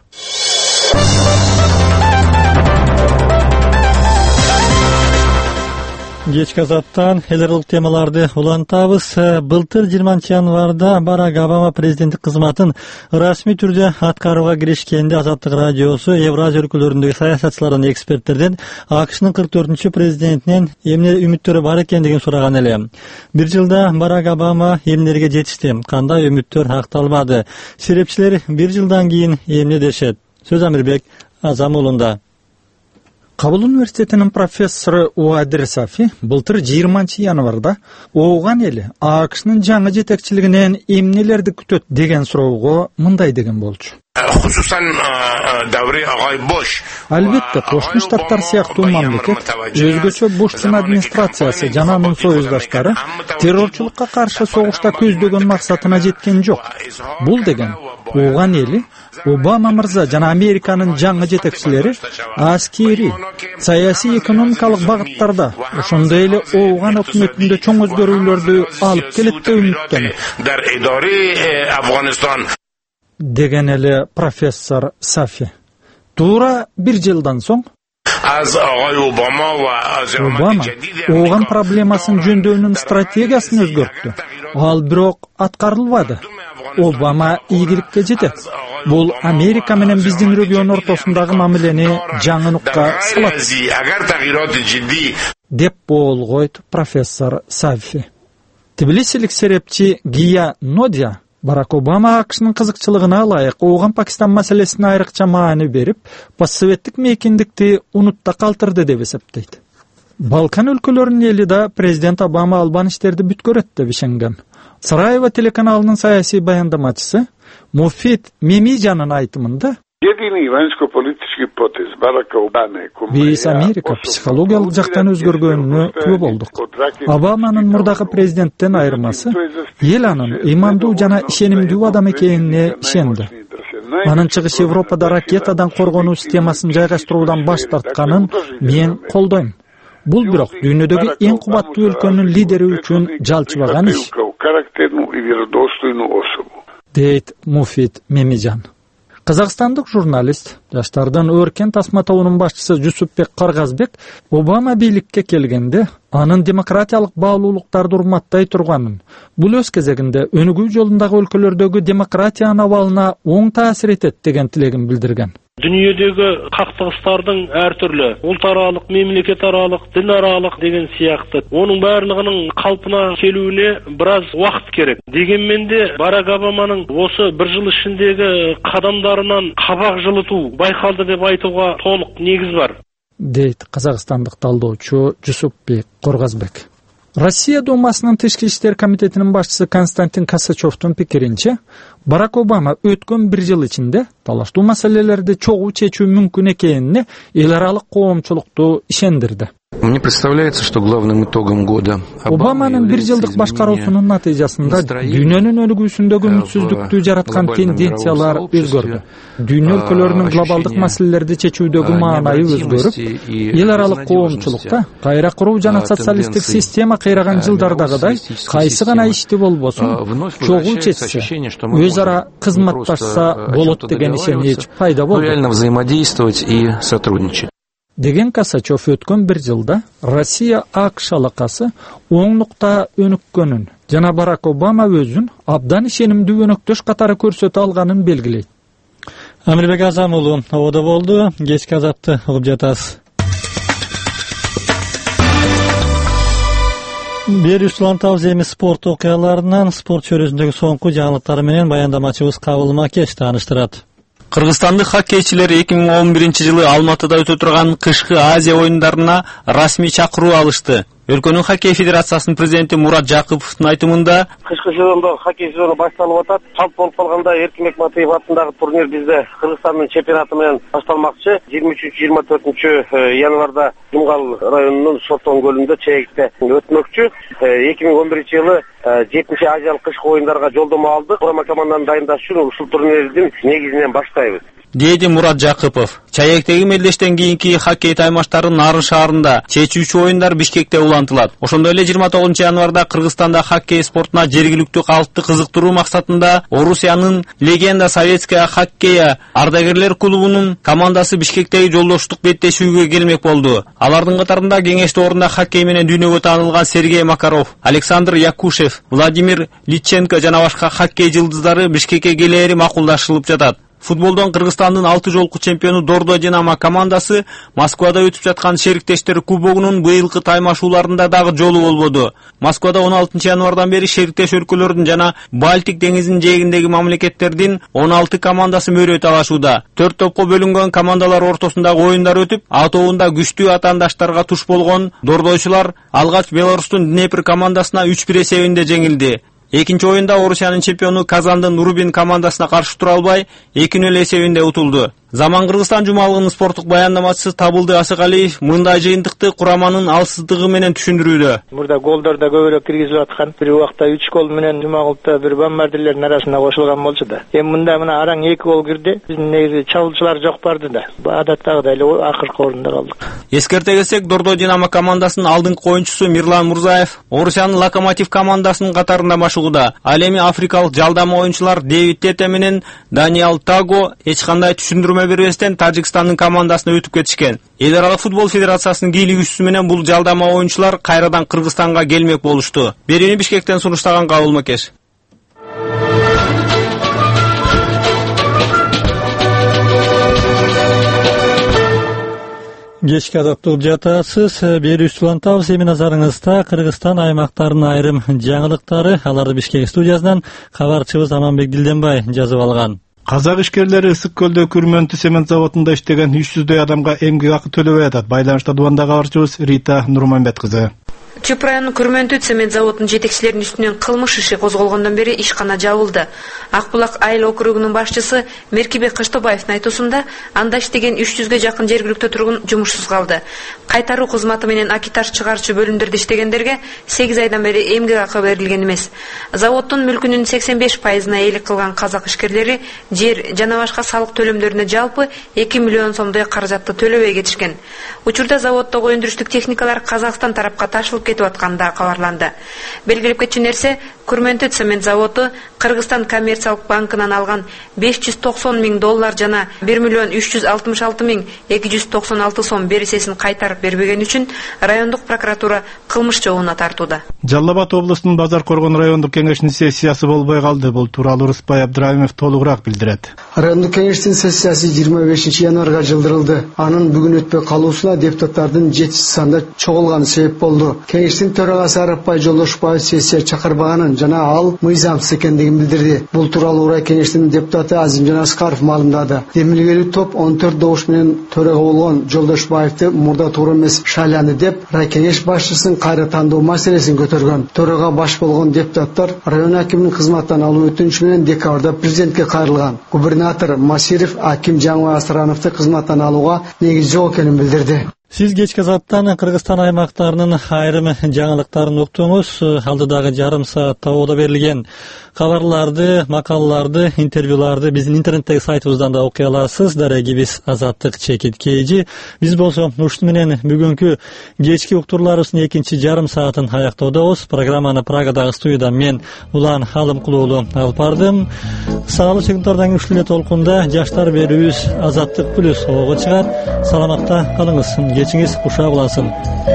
Кечки азаттан эл аралык темаларды улантабыз. Былтыр 20 январда Барак Обама президенттик кызматын расмий түрдө аткарууга киришкенде Азаттык радиосу Евразия өлкөлөрүндөгү саясатчылардан, эксперттерден АКШнын 44-чү президентинен эмне үмүттөрү бар экендигин сураган эле. Бир жылда Барак Обама эмнелерге жетишти, кандай үмүттөр акталбады? Серепчилер бир жылдан кийин эмне дешет? Сөз Амирбек Азам уулунда. Кабул университетинин профессору Уадир Сафи былтыр 20 январда ооган эли АКШнын жаңы жетекчилигинен эмнелерди күтөт деген суроого мындай деген болчу. Албетте, кошмо штаттар сыяктуу мамлекет өзгөчө Буштун администрациясы жана анын союздаштары террорчулукка каршы согушта көздөгөн максатына жеткен жок. Бул деген ооган эли Обама мырза жана Американын жаңы жетекчилери аскери, саясий, экономикалык багыттарда, ошондой эле ооган өкмөтүндө чоң өзгөрүүлөрдү алып келет деп үмүттөнөт. Деген эле профессор Сафи. Туура бир жылдан соң Обама ооган проблемасын жөндөөнүн стратегиясын өзгөрттү. Ал бирок аткарылбады. Обама ийгиликке жетет. Бул Америка менен биздин регион ортосундагы мамилени жаңы нукка салат деп болгойт профессор Сафи. Тбилисилик серепчи Гия Нодия Барак Обама АКШнын кызыкчылыгына ылайык ооган Пакистан маселесине айрыкча маани берип, постсоветтик мейкиндикти унутта калтырды деп эсептейт. Балкан өлкөлөрүнүн эли да президент Обама албан иштерди бүткөрөт деп ишенген. Сараево телеканалынын саясий баяндамачысы Муфит Мемижанын айтымында биз Америка психологиялык жактан өзгөргөнүнө күбө болдук. Обаманын мурдагы президенттен айырмасы эл анын ыймандуу жана ишенимдүү адам экенине ишенди. Анын Чыгыш Европада ракетадан коргонуу системасын жайгаштыруудан баш тартканын мен колдойм. Бул бирок дүйнөдөгү эң кубаттуу өлкөнүн лидери үчүн жалчыбаган иш, дейт Муфит Мемижан. Казакстандык журналист, жаштардын өркен тасма тобунун башчысы Жусупбек Каргазбек Обама бийликке келгенде анын демократиялык баалуулуктарды урматтай турганын, бул өз кезегинде өнүгүү жолундагы өлкөлөрдөгү демократиянын абалына оң таасир этет деген тилегин билдирген. Дүниедегі қақтығыстардың әр түрлі, ұлт аралық, мемлекет аралық, дін аралық деген сияқты. Оның барлығының қалпына келуіне біраз уақыт керек. Дегенмен де Барак Обаманың осы бір жыл ішіндегі қадамдарынан қабақ жылыту байқалды деп айтуға толық негіз бар. Дейт қазақстандық талдоочу Жусупбек Коргазбек. Россия Думасынын Тышкы иштер комитетинин башчысы Константин Косачевдун пикиринче, Барак Обама өткөн бир жыл ичинде талаштуу маселелерди чогуу чечүү мүмкүн экенине эл аралык коомчулукту ишендирди. Мне представляется, что главным итогом года Обаманын бир жылдык башкаруусунун натыйжасында дүйнөнүн өнүгүүсүндөгү үмүтсүздүктү жараткан тенденциялар өзгөрдү. Дүйнө өлкөлөрүнүн глобалдык маселелерди чечүүдөгү маанайы өзгөрүп, эл аралык коомчулукта кайра куруу жана социалисттик система кыйраган жылдардагыдай кайсы гана ишти болбосун чогуу чечсе, өз ара кызматташса болот деген ишенич пайда болду. Реально взаимодействовать и сотрудничать. Деген Касачев өткөн бир жылда Россия АКШ алакасы оңдукта өнүккөнүн жана Барак Обама өзүн абдан ишенимдүү өнөктөш катары көрсөтө алганын белгилейт. Амирбек Азам уулу ободо болду. Кечки азапты угуп жатасыз. Бери устулантабыз эми спорт окуяларынан спорт чөйрөсүндөгү соңку жаңылыктары менен баяндамачыбыз Кабыл Макеш тааныштырат. Кыргызстандык хоккейчилер 2011-жылы Алматыда өтө турган кышкы Азия оюндарына расмий чакыруу алышты. Өлкөнүн хоккей федерациясынын президенти Мурат Жакыповдун айтымында, кышкы сезондо хоккей сезону башталып атат. Калп болуп калганда Эркинбек Матыев атындагы турнир бизде Кыргызстандын чемпионаты менен башталмакчы. 23-24 январда Жумгал районунун Сотон көлүндө чегикте өтмөкчү. 2011-жылы 7-чи Азиялык кышкы оюндарга жолдомо алдык. Курама команданы дайындаш үчүн ушул турнирдин негизинен баштайбыз. Дейди Мурат Жакыпов. Чаектеги мелдештен кийинки хоккей таймаштары Нарын шаарында, чечүүчү оюндар Бишкекте улантылат. Ошондой эле 29 январда Кыргызстанда хоккей спортуна жергиликтүү калкты кызыктыруу максатында Орусиянын Легенда Советская хоккея ардагерлер клубунун командасы Бишкектеги жолдоштук беттешүүгө келмек болду. Алардын катарында кеңешти орунда хоккей менен дүйнөгө таанылган Сергей Макаров, Александр Якушев, Владимир Литченко жана башка хоккей жылдыздары Бишкекке келери макулдашылып жатат. Футболдон Кыргызстандын 6 жолку чемпиону Дордо Динамо командасы Москвада өтүп жаткан шериктештер кубогунун быйылкы таймашууларында дагы жолу болбоду. Москвада 16 январдан бери шериктеш өлкөлөрдүн жана Балтик деңизинин жээгиндеги мамлекеттердин 16 командасы мөрөй талашууда. 4 топко бөлүнгөн командалар ортосундагы оюндар өтүп, А тобунда күчтүү атаандаштарга туш болгон дордойчулар алгач Беларустун Днепр командасына 3-1 эсебинде жеңилди. Экинчи оюнда Орусиянын чемпиону Казандын Рубин командасына каршы тура албай 2-0 эсебинде утулду. Заман Кыргызстан жумалыгынын спорттук баяндамачысы Табылды Асыкалиев мындай жыйынтыкты кураманын алсыздыгы менен түшүндүрүүдө. Мурда голдордо көбүрөөк киргизип аткан, бир убакта 3 гол менен Жумагултта бир бомбардирлердин арасына кошулган болчу да. Эми мында мына араң 2 гол кирди. Биздин негизи чабуулчулар жок барды да. Адаттагыдай эле акыркы орунда калдык. Эскерте кетсек, Дордо Динамо командасынын алдыңкы оюнчусу Мирлан Мурзаев Орусиянын Локомотив командасынын катарында машыгууда. Ал эми африкалык жалдама оюнчулар Дэвид Тете менен Даниэл Таго эч кандай түшүндүрмө бербестен Тажикстандын командасына өтүп кетишкен. Эл аралык футбол федерациясынын кийлигүүчүсү менен бул жалдама оюнчулар кайрадан Кыргызстанга келмек болушту. Берүүнү Бишкектен сунуштаган Кабыл Макеш. Кечки азапты угуп жатасыз. Бери устулантабыз. Эми назарыңызда Кыргызстан аймактарынын айрым жаңылыктары. Аларды Бишкек студиясынан кабарчыбыз Аманбек Дилденбай жазып алган. Казак ишкерлери Ысык көлдө Күрмөнтү цемент заводунда иштеген 300дөй адамга эмгек акы төлөбөй атат. Байланышта дубанда кабарчыбыз Рита Нурманбет кызы. Чөп районунун Күрмөнтү цемент заводунун жетекчилеринин үстүнөн кылмыш иши козголгондон бери ишкана жабылды. Акбулак айыл округунун башчысы Меркибек Кыштобаевдин айтуусунда анда иштеген 300ге жакын жергиликтүү тургун жумушсуз калды. Кайтаруу кызматы менен акитаж чыгарчу бөлүмдөрдө иштегендерге 8 айдан бери эмгек акы берилген эмес. Заводдун мүлкүнүн 85%-на ээлик кылган казак ишкерлери жер жана башка салык төлөмдөрүнө жалпы 2 миллион сомдой каражатты төлөбөй кетишкен. Учурда заводдогу өндүрүштүк техникалар Казакстан тарапка ташылып кетип атканда кабарланды. Белгилеп кетчү нерсе, Күрмөнтү цемент заводу Кыргызстан коммерциялык банкынан алган $590 миң жана 1,366,296 сом бересесин кайтарып бербеген үчүн райондук прокуратура кылмыш жообуна тартууда. Жалал Абад облусунун Базар Коргон райондук кеңешинин сессиясы болбой калды. Бул тууралуу Рыспай Абдраимов толугураак билдирет. Райондук кеңештин сессиясы 25 январга жылдырылды. Анын бүгүн өтпөй калуусуна депутаттардын жетишсиз санда чогулганы себеп болду. Кеңештин төрагасы Арапбай Жолдошбаев сессия чакырбаганын жана ал мыйзамсыз экендигин билдирди. Бул тууралуу Урай кеңештин депутаты Азимжан Аскаров маалымдады. Демилгелүү топ 14 добуш менен төрага болгон Жолдошбаевди мурда туура эмес шайланды деп Рай кеңеш башчысын кайра тандоо маселесин көтөргөн. Төрага баш болгон депутаттар район акиминин кызматтан алуу өтүнүчү менен декабрда президентке кайрылган. Губернатор Масиров аким Жаңыбай Астрановду кызматтан алууга негиз жок экенин билдирди. Сиз кечки сааттан Кыргызстан аймактарынын айрым жаңылыктарын уктуңуз. Алдыдагы жарым саатта ода берилген кабарларды, макалаларды, интервьюларды биздин интернеттеги сайтыбыздан да окуй аласыз. Дарегибиз Азаттык Чекит Кейжи. Биз болсо ушуну менен бүгүнкү кечки уктурларыбыздын экинчи жарым саатын аяктоодобуз. Программаны Прагадагы студияда мен Улан Алымкулуулу алып бардым. Саалуу чыгымдардан күчлүү толкунда жаштар берүүбүз Азаттык плюс ого чыгат. Саламатта калыңыз. Кечиңиз кушак улансын.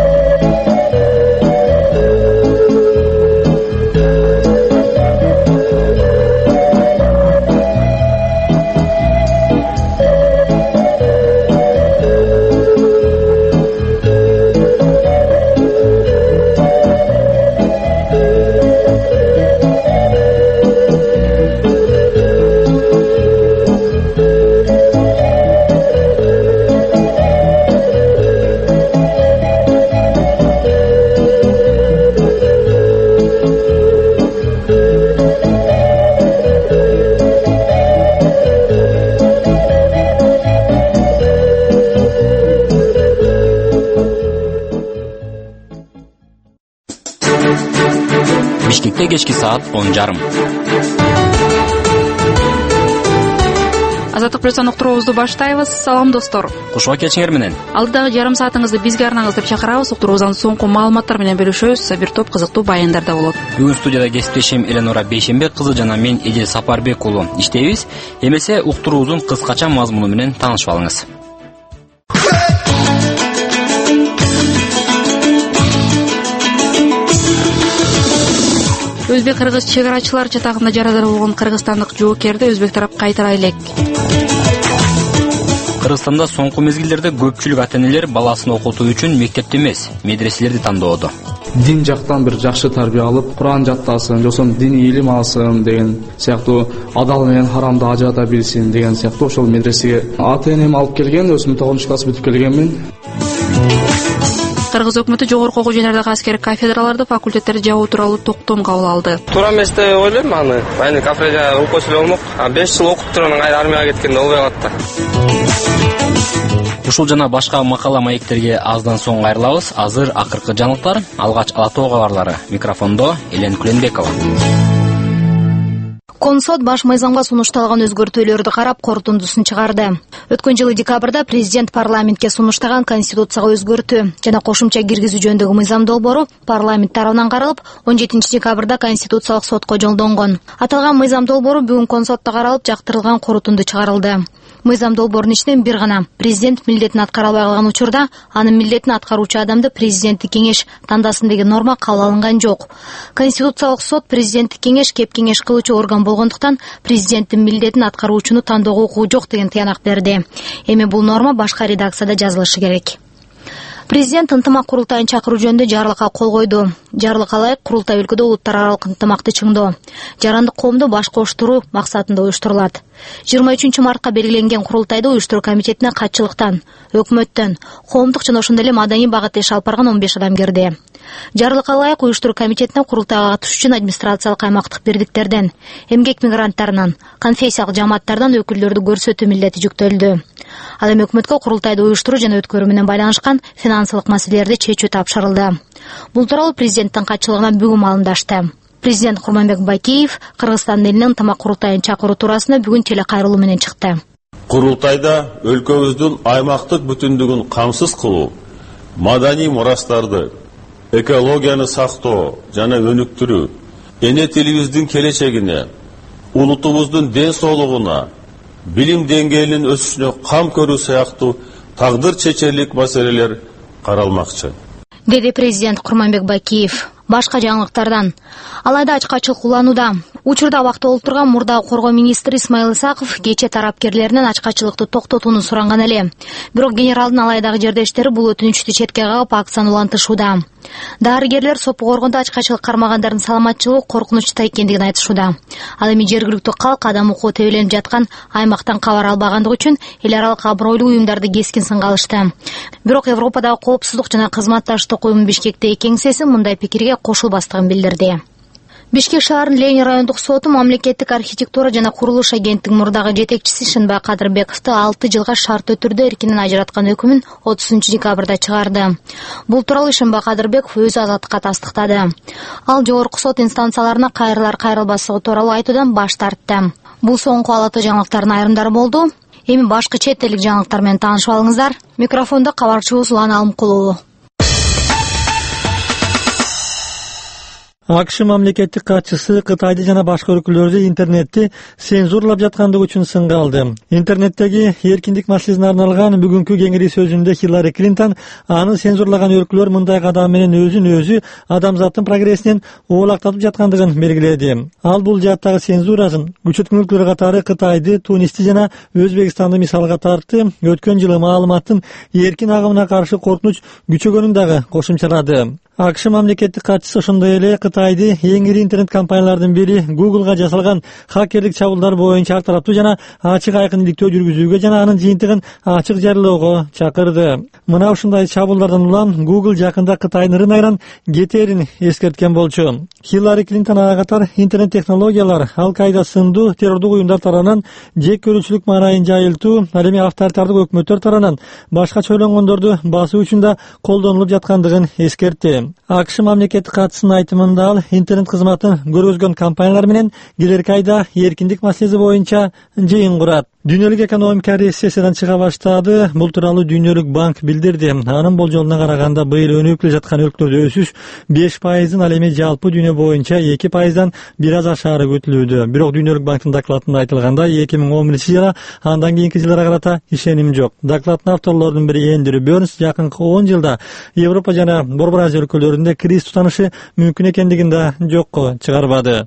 Бишкекте кечки саат 10:30. Азаттык плюстан уктуруубузду баштайбыз. Салам достор. Кушуга келишиңер менен. Алдыдагы жарым саатыңызды бизге арнаңыз деп чакырабыз. Уктуруубуздан соңку маалыматтар менен бөлүшөбүз. Бир топ кызыктуу баяндар да болот. Бүгүн студияда кесиптешим Эленора Бейшенбек кызы жана мен Эдил Сапарбек уулу иштейбиз. Эмесе уктуруубуздун кыскача мазмуну менен таанышып алыңыз. Өзбек-кыргыз чек-арачылар жатагында жарадар болгон кыргызстандык жоокерди өзбек тарап кайтара элек. Кыргызстанда соңку мезгилдерде көпчүлүк ата-энелер баласын окутуу үчүн мектепти эмес, медреселерди тандоодо. Дин жактан бир жакшы тарбия алып, Куран жаттасын, жосом диний илим алсын деген сыяктуу, адал менен харамды ажырата билсин деген сыяктуу ошол медресеге ата-энем алып келген, өзүм 9 класс бүтүп келгенмин. Кыргыз өкмөтү жогорку окуу жайлардагы аскери кафедраларды, факультеттерди жабуу тууралуу токтом кабыл алды. Туура эмес деп ойлойм аны. Айны кафедрада окуп койсо болмок. 5 жыл окуп туруп анан армияга кеткенде болбой калат да. Ушул жана башка макала маектерге аздан соң кайрылабыз. Азыр акыркы жаңылыктар, алгач Ала Тоо кабарлары. Микрофондо Элен Күленбекова. Консод баш мыйзамга сунушталган өзгөртүүлөрдү карап корутундусун чыгарды. Өткөн жылы декабрда президент парламентке сунуштаган конституцияга өзгөртүү жана кошумча киргизүү жөнүндөгү мыйзам долбоору парламент тарабынан каралып, 17 декабрда конституциялык сотко жолдонгон. Аталган мыйзам долбоору бүгүн консоддо каралып, жактырылган корутунду чыгарылды. Мыйзам долбоорунун ичинен бир гана президент милдетин аткара албай калган учурда анын милдетин аткаруучу адамды президенттик кеңеш тандасын деген норма кабыл алынган жок. Конституциялык сот президенттик кеңеш кеп кеңеш кылуучу орган болгондуктан президенттин милдетин аткаруучуну тандоого укугу жок деген тыянак берди. Эми бул норма башка редакцияда жазылышы керек. Президент ынтымак курултайын чакыруу жөнүндө жарлыкка кол койду. Жарлыкка ылайык курултай өлкөдө улуттар аралык ынтымакты чыңдоо, жарандык коомду баш коштуруу максатында уюштурулат. 23 мартка белгиленген курултайды уюштуруу комитетине катчылыктан, өкмөттөн, коомдук жана ошондой эле маданий багытта иш алып барган 15 адам кирди. Жарлыкка ылайык уюштуруу комитетине курултайга катышуу үчүн администрациялык аймактык биrdikтерден, эмгек мигранттарынан, конфессиялык жамааттардан өкүлдөрдү көрсөтүү милдети жүктөлдү. Ал эми өкмөткө курултайды уюштуруу жана өткөрүү менен байланышкан финансылык маселелерди чечүү тапшырылды. Бул тууралуу президенттин катчылыгынан бүгүн маалымдашты. Президент Курманбек Бакиев Кыргызстан элинин ынтымак курултайын чакыруу туурасында бүгүн телекайрылуу менен чыкты. Курултайда өлкөбүздүн аймактык бүтүндүгүн камсыз кылуу, маданий мурастарды, экологияны сактоо жана өнүктүрүү, эне тилибиздин келечегине, улутубуздун ден соолугуна, билим деңгээлинин өсүшүнө кам көрүү сыяктуу тагдыр чечерлик маселелер каралмакчы, деди президент Курманбек Бакиев. Башка жаңылыктардан алайда ачкачылык уланууда. Учурда абакта олтурган мурдагы коргоо министри Исмаил Исаков кече тарапкерлеринен ачкачылыкты токтотууну суранган эле. Бирок генералдын алайдагы жердештери бул өтүнүчтү четке кагып акцияны улантышууда. Дарыгерлер сопу коргондо ачкачылык кармагандардын саламатчылыгы коркунучта экендигин айтышууда. Ал эми жергиликтүү калк адам укугу тебеленип жаткан аймактан кабар албагандыгы үчүн эл аралык абройлуу уюмдарды кескин сынга алышты. Бирок Европадагы коопсуздук жана кызматташтык уюму Бишкектеги кеңсеси мындай пикирге кошулбастыгын билдирди. Бишкек шаарынын Ленин райондук соту мамлекеттик архитектура жана курулуш агенттигинин мурдагы жетекчиси Шынбай Кадырбековду 6 жылга шарттуу түрдө эркинен ажыраткан өкүмүн 30-декабрда чыгарды. Бул тууралуу Шынбай Кадырбеков өз азаттыкка тастыктады. Ал жогорку сот инстанцияларына кайрылар кайрылбаслыгы тууралуу айтуудан баш тартты. Бул соңку алаты жаңылыктардын айрымдары болду. Эми башка чет элдик жаңылыктар менен таанышып алыңыздар. Микрофондо кабарчыбыз Улан Алымкулуу. АКШ мамлекеттик катчысы Кытайды жана башка өлкөлөрдө интернетти цензурлап жаткандыгы үчүн сынга алды. Интернеттеги эркиндик маселесине арналган бүгүнкү кеңири сөзүндө Хиллари Клинтон аны цензурлаган өлкөлөр мындай кадам менен өзүн-өзү адамзаттын прогрессинен оолактатып жаткандыгын белгиледи. Ал бул жааттагы цензурасын күчөткөн өлкөлөр катары Кытайды, Тунисти жана Өзбекстанды мисалга тартты. Өткөн жылы маалыматтын эркин агымына каршы коркунуч күчөгөнүн дагы кошумчалады. АКШ мамлекеттик катчысы ошондой эле Кытайды эң ири интернет компаниялардын бири Google'га жасалган хакерлик чабуулдар боюнча ар тараптуу жана ачык айкын иликтөө жүргүзүүгө жана анын жыйынтыгын ачык жарыялоого чакырды. Мына ушундай чабуулдардан улам Google жакында Кытайдын ырын-айран кетерин эскерткен болчу. Хиллари Клинтон ага катар интернет технологиялар Ал-Каида сындуу террордук уюмдар тарабынан жек көрүүчүлүк маанайын жайылтуу, ал эми авторитардык өкмөттөр тарабынан башкача ойлонгондорду басуу үчүн да колдонулуп жаткандыгын эскертти. АКШ мамлекеттик катчысынын айтымында ал интернет кызматын көргөзгөн компаниялар менен келерки айда эркиндик маселеси боюнча жыйын курат. Дүйнөлүк экономика рецессиядан чыга баштады. Бул тууралуу Дүйнөлүк банк билдирди. Анын болжолуна караганда быйыл өнүгүп келе жаткан өлкөлөрдө өсүш 5%, ал эми жалпы дүйнө боюнча 2%дан бир аз ашаары күтүлүүдө. Бирок Дүйнөлүк банктын докладында айтылганда 2011-жылы андан кийинки жылдарга карата ишеним жок. Докладдын авторлорунун бири Эндрю Бернс жакынкы 10 жылда Европа жана Борбор Азия өлкөлөрүндө криз тутанышы мүмкүн экендигин да жокко чыгарбады.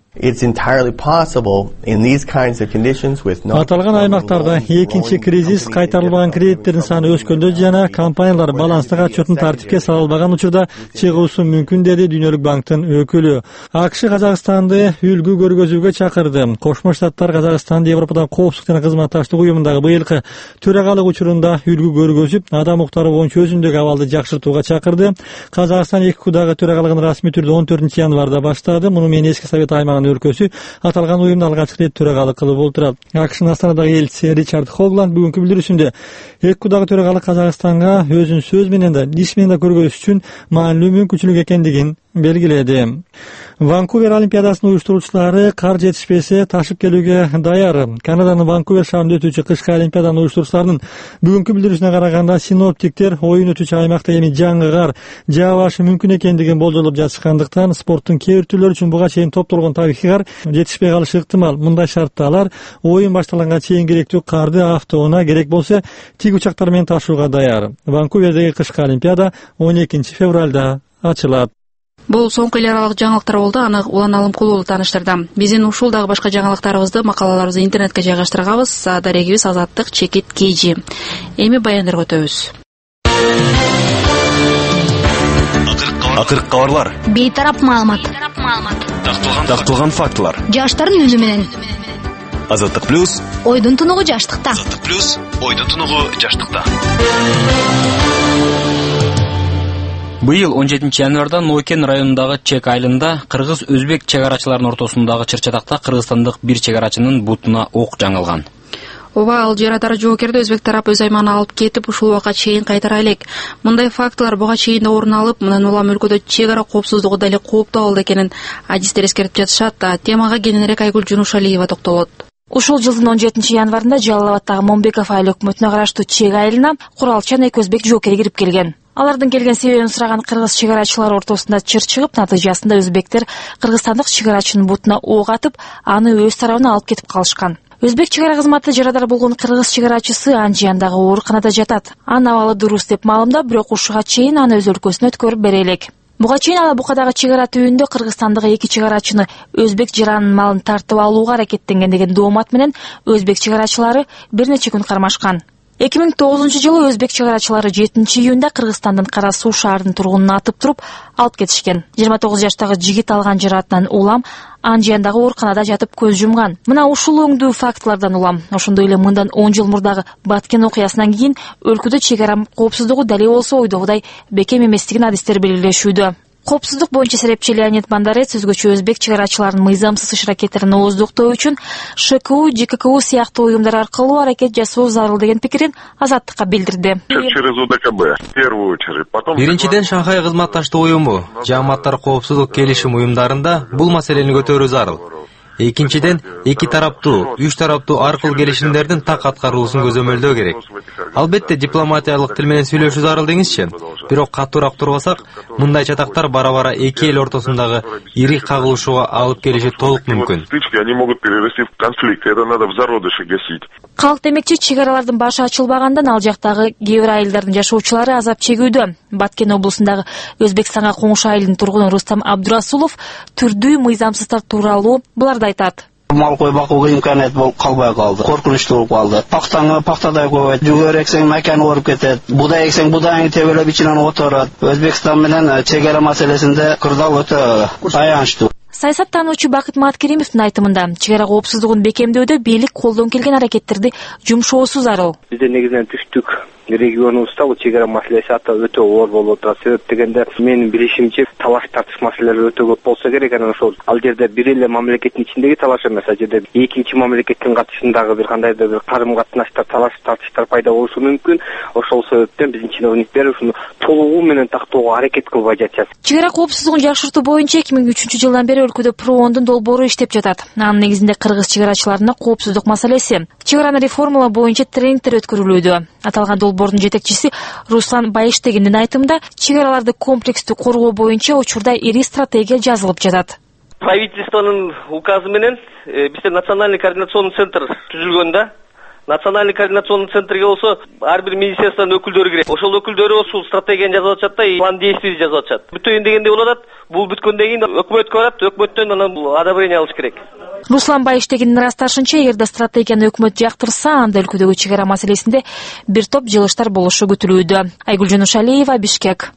Аталган аймактарда экинчи кризис, кайтарылбаган кредиттердин саны өскөндө жана компаниялар баланстык отчетун тартипке сала албаган учурда чыгуусу мүмкүн, деди Дүйнөлүк банктын өкүлү. АКШ Казакстанды үлгү көргөзүүгө чакырды. Кошмо Штаттар Казакстанды Европадан коопсуздук жана кызматташтык уюмундагы быйылкы төрагалык учурунда үлгү көргөзүп, адам укуктары боюнча өзүндөгү абалды жакшыртууга чакырды. Казакстан ЭКУ-дагы төрагалыгын расмий түрдө 14-январда баштады. Муну менен Эски Совет аймагынын өлкөсү аталган уюмда алгачкы рет төрагалык кылып отурат. АКШнын Астанадагы элчиси Ричард Хогланд бүгүнкү билдирүүсүндө ЭКУ-дагы төрагалык Казакстанга өзүнүн сөз менен да, иш менен да көргөзүш үчүн маанилүү мүмкүнчүлүк экендигин белгиледи. Ванкувер Олимпиадасынын уюштуруучулары кар жетишпесе ташып келүүгө даяр. Канаданын Ванкувер шаарында өтүүчү кышкы Олимпиаданын уюштуруучуларынын бүгүнкү билдирүүсүнө караганда синоптиктер оюн өтүүчү аймакта эми жаңы кар жаабашы мүмкүн экендигин болжолоп жатышкандыктан спорттун кээ бир түрлөрү үчүн буга чейин топтолгон табигый кар жетишпей калышы ыктымал. Мындай шартта алар оюн башталганга чейин керектүү карды автоунаа керек болсо тик учактар менен ташууга даяр. Ванкувердеги кышкы Олимпиада 12 февралда ачылат. Бул соңку эл аралык жаңылыктар болду. Аны Улан Алымкулуу таныштырды. Биздин ушул дагы башка жаңылыктарыбызды, макалаларыбызды интернетке жайгаштырганбыз. Дарегибиз Азаттык Чекит KG. Эми баяндарга өтөбүз. Акыркы кабарлар. Бейтарап маалымат. Такталган фактылар. Жаштардын үнү менен. Азаттык плюс. Ойдун тунугу жаштыкта. Азаттык плюс. Ойдун тунугу жаштыкта. Быйыл 17 январда Нокен районундагы Чек айылында кыргыз-өзбек чек арачыларынын ортосундагы чыр-чатакта кыргызстандык бир чек арачынын бутуна ок жаңылган. Ооба, ал жер атары жоокерди өзбек тарапы өз аймагына алып кетип, ушул убакка чейин кайтара элек. Мындай фактылар буга чейин да орун алып, мындан улам өлкөдө чек ара коопсуздугу дале кооптуу абалда экенин адистер эскертип жатышат. Темага кененирээк Айгүл Жунушалиева токтолот. Ушул жылдын 17 январында Жалал-Абадтагы Момбеков айыл өкмөтүнө караштуу Чек айылына куралчан эки өзбек жоокери кирип келген. Алардын келген себебин сураган кыргыз чек арачылар ортосунда чыр чыгып, натыйжасында өзбектер кыргызстандык чек арачынын бутуна ок атып, аны өз тарабына алып кетип калышкан. Өзбек чек ара кызматы жарадар болгон кыргыз чек арачысы Анжияндагы ооруканада жатат. Анын абалы дурус деп маалымдап, бирок ушуга чейин аны өз өлкөсүнө өткөрүп бере элек. Буга чейин ала букадагы чек ара түбүндө Кыргызстандагы эки чек арачыны өзбек жаранын малын тартып алууга аракеттенген деген доомат менен өзбек чек арачылары бир нече күн кармашкан. 2009-жылы өзбек чек арачылары 7-июнда Кыргызстандын Кара Суу шаарынын тургунун атып туруп алып кетишкен. 29 жаштагы жигит алган жараатынан улам Анжияндагы ооруканада жатып көз жумган. Мына ушул өңдүү фактылардан улам ошондой эле мындан 10 жыл мурдагы Баткен окуясынан кийин өлкөдө чек ара коопсуздугу дале болсо ойдогудай бекем эместигин адистер белгилешүүдө. Коопсуздук боюнча серепчи Леонид Бандарец өзгөчө өзбек чек арачыларынын мыйзамсыз иш аракеттерин ооздуктоо үчүн ШКУ, ЖККУ сыяктуу уюмдар аркылуу аракет жасоо зарыл деген пикирин Азаттыкка билдирди. Через УДКБ в первую очередь, потом... Биринчиден Шанхай кызматташтык уюму, жааматтар коопсуздук келишим уюмдарында бул маселени көтөрүү зарыл. Экинчиден, эки тараптуу, үч тараптуу аркылуу келишимдердин так аткарылуусун көзөмөлдөө керек. Албетте дипломатиялык тил менен сүйлөшүү зарыл деңизчи. Бирок катуураак турбасак, мындай чатактар бара-бара эки эл ортосундагы ири кагылышууга алып келиши толук мүмкүн. Они могут перерасти в конфликт, это надо в зародыше гасить. Калк демекчи, чек аралардын башы ачылбагандан ал жактагы кээ бир айылдардын жашоочулары азап чегүүдө. Баткен облусундагы Өзбекстанга коңшу айылдын тургуну Рустам Абдурасулов түрдүү мыйзамсыздар тууралуу буларды айтат. Мал кой бакууга имканият болуп калбай калды. Коркунучтуу болуп калды. Пактаңы пактадай көбөйт, жүгөр эксең макан ооруп кетет. Будай эксең будайыңы тебелеп ичинен отурат. Өзбекстан менен чек ара маселесинде кырдаал өтө аянычтуу. Саясаттануучу Бакыт Маткеримовдун айтымында, чек ара коопсуздугун бекемдөөдө бийлик колдон келген аракеттерди жумшоосу зарыл. Бизде негизинен түштүк регионубузда бул чек ара маселеси өтө оор болуп отурат. Себеп дегенде менин билишимче талаш тартыш маселелери өтө көп болсо керек. Анан ошол ал жерде бир эле мамлекеттин ичиндеги талаш эмес, ал жерде экинчи мамлекеттин катышындагы бир кандайдыр бир карым катнаштар, талаш тартыштар пайда болушу мүмкүн. Ошол себептен биздин чиновниктер ушуну толугу менен тактоого аракет кылбай жатышат. Чек ара коопсуздугун жакшыртуу боюнча 2003-жылдан бери өлкөдө ПРООндун долбоору иштеп жатат. Анын негизинде кыргыз чек арачыларына коопсуздук маселеси, чек араны реформалоо боюнча тренингдер өткөрүлүүдө. Аталган долбоордун жетекчиси Руслан Байыштегиндин айтымында, чек араларды комплекстүү коргоо боюнча учурда ири стратегия жазылып жатат. Правительствонун указы менен бизде национальный координационный центр түзүлгөндө, национальный координационный центрге болсо ар бир министерствонун өкүлдөрү кирет. Ошол өкүлдөрү ушул стратегияны жазып атышат да, план действий жазып атышат. Бүтөйүн дегенде болуп атат. Бул бүткөндөн кийин өкмөткө барат, өкмөттөн анан одобрение алыш керек. Руслан Байыштегиндин ырасташынча, эгерде стратегияны өкмөт жактырса, анда өлкөдөгү чек ара маселесинде бир топ жылыштар болушу күтүлүүдө. Айгүл Жонушалиева, Бишкек.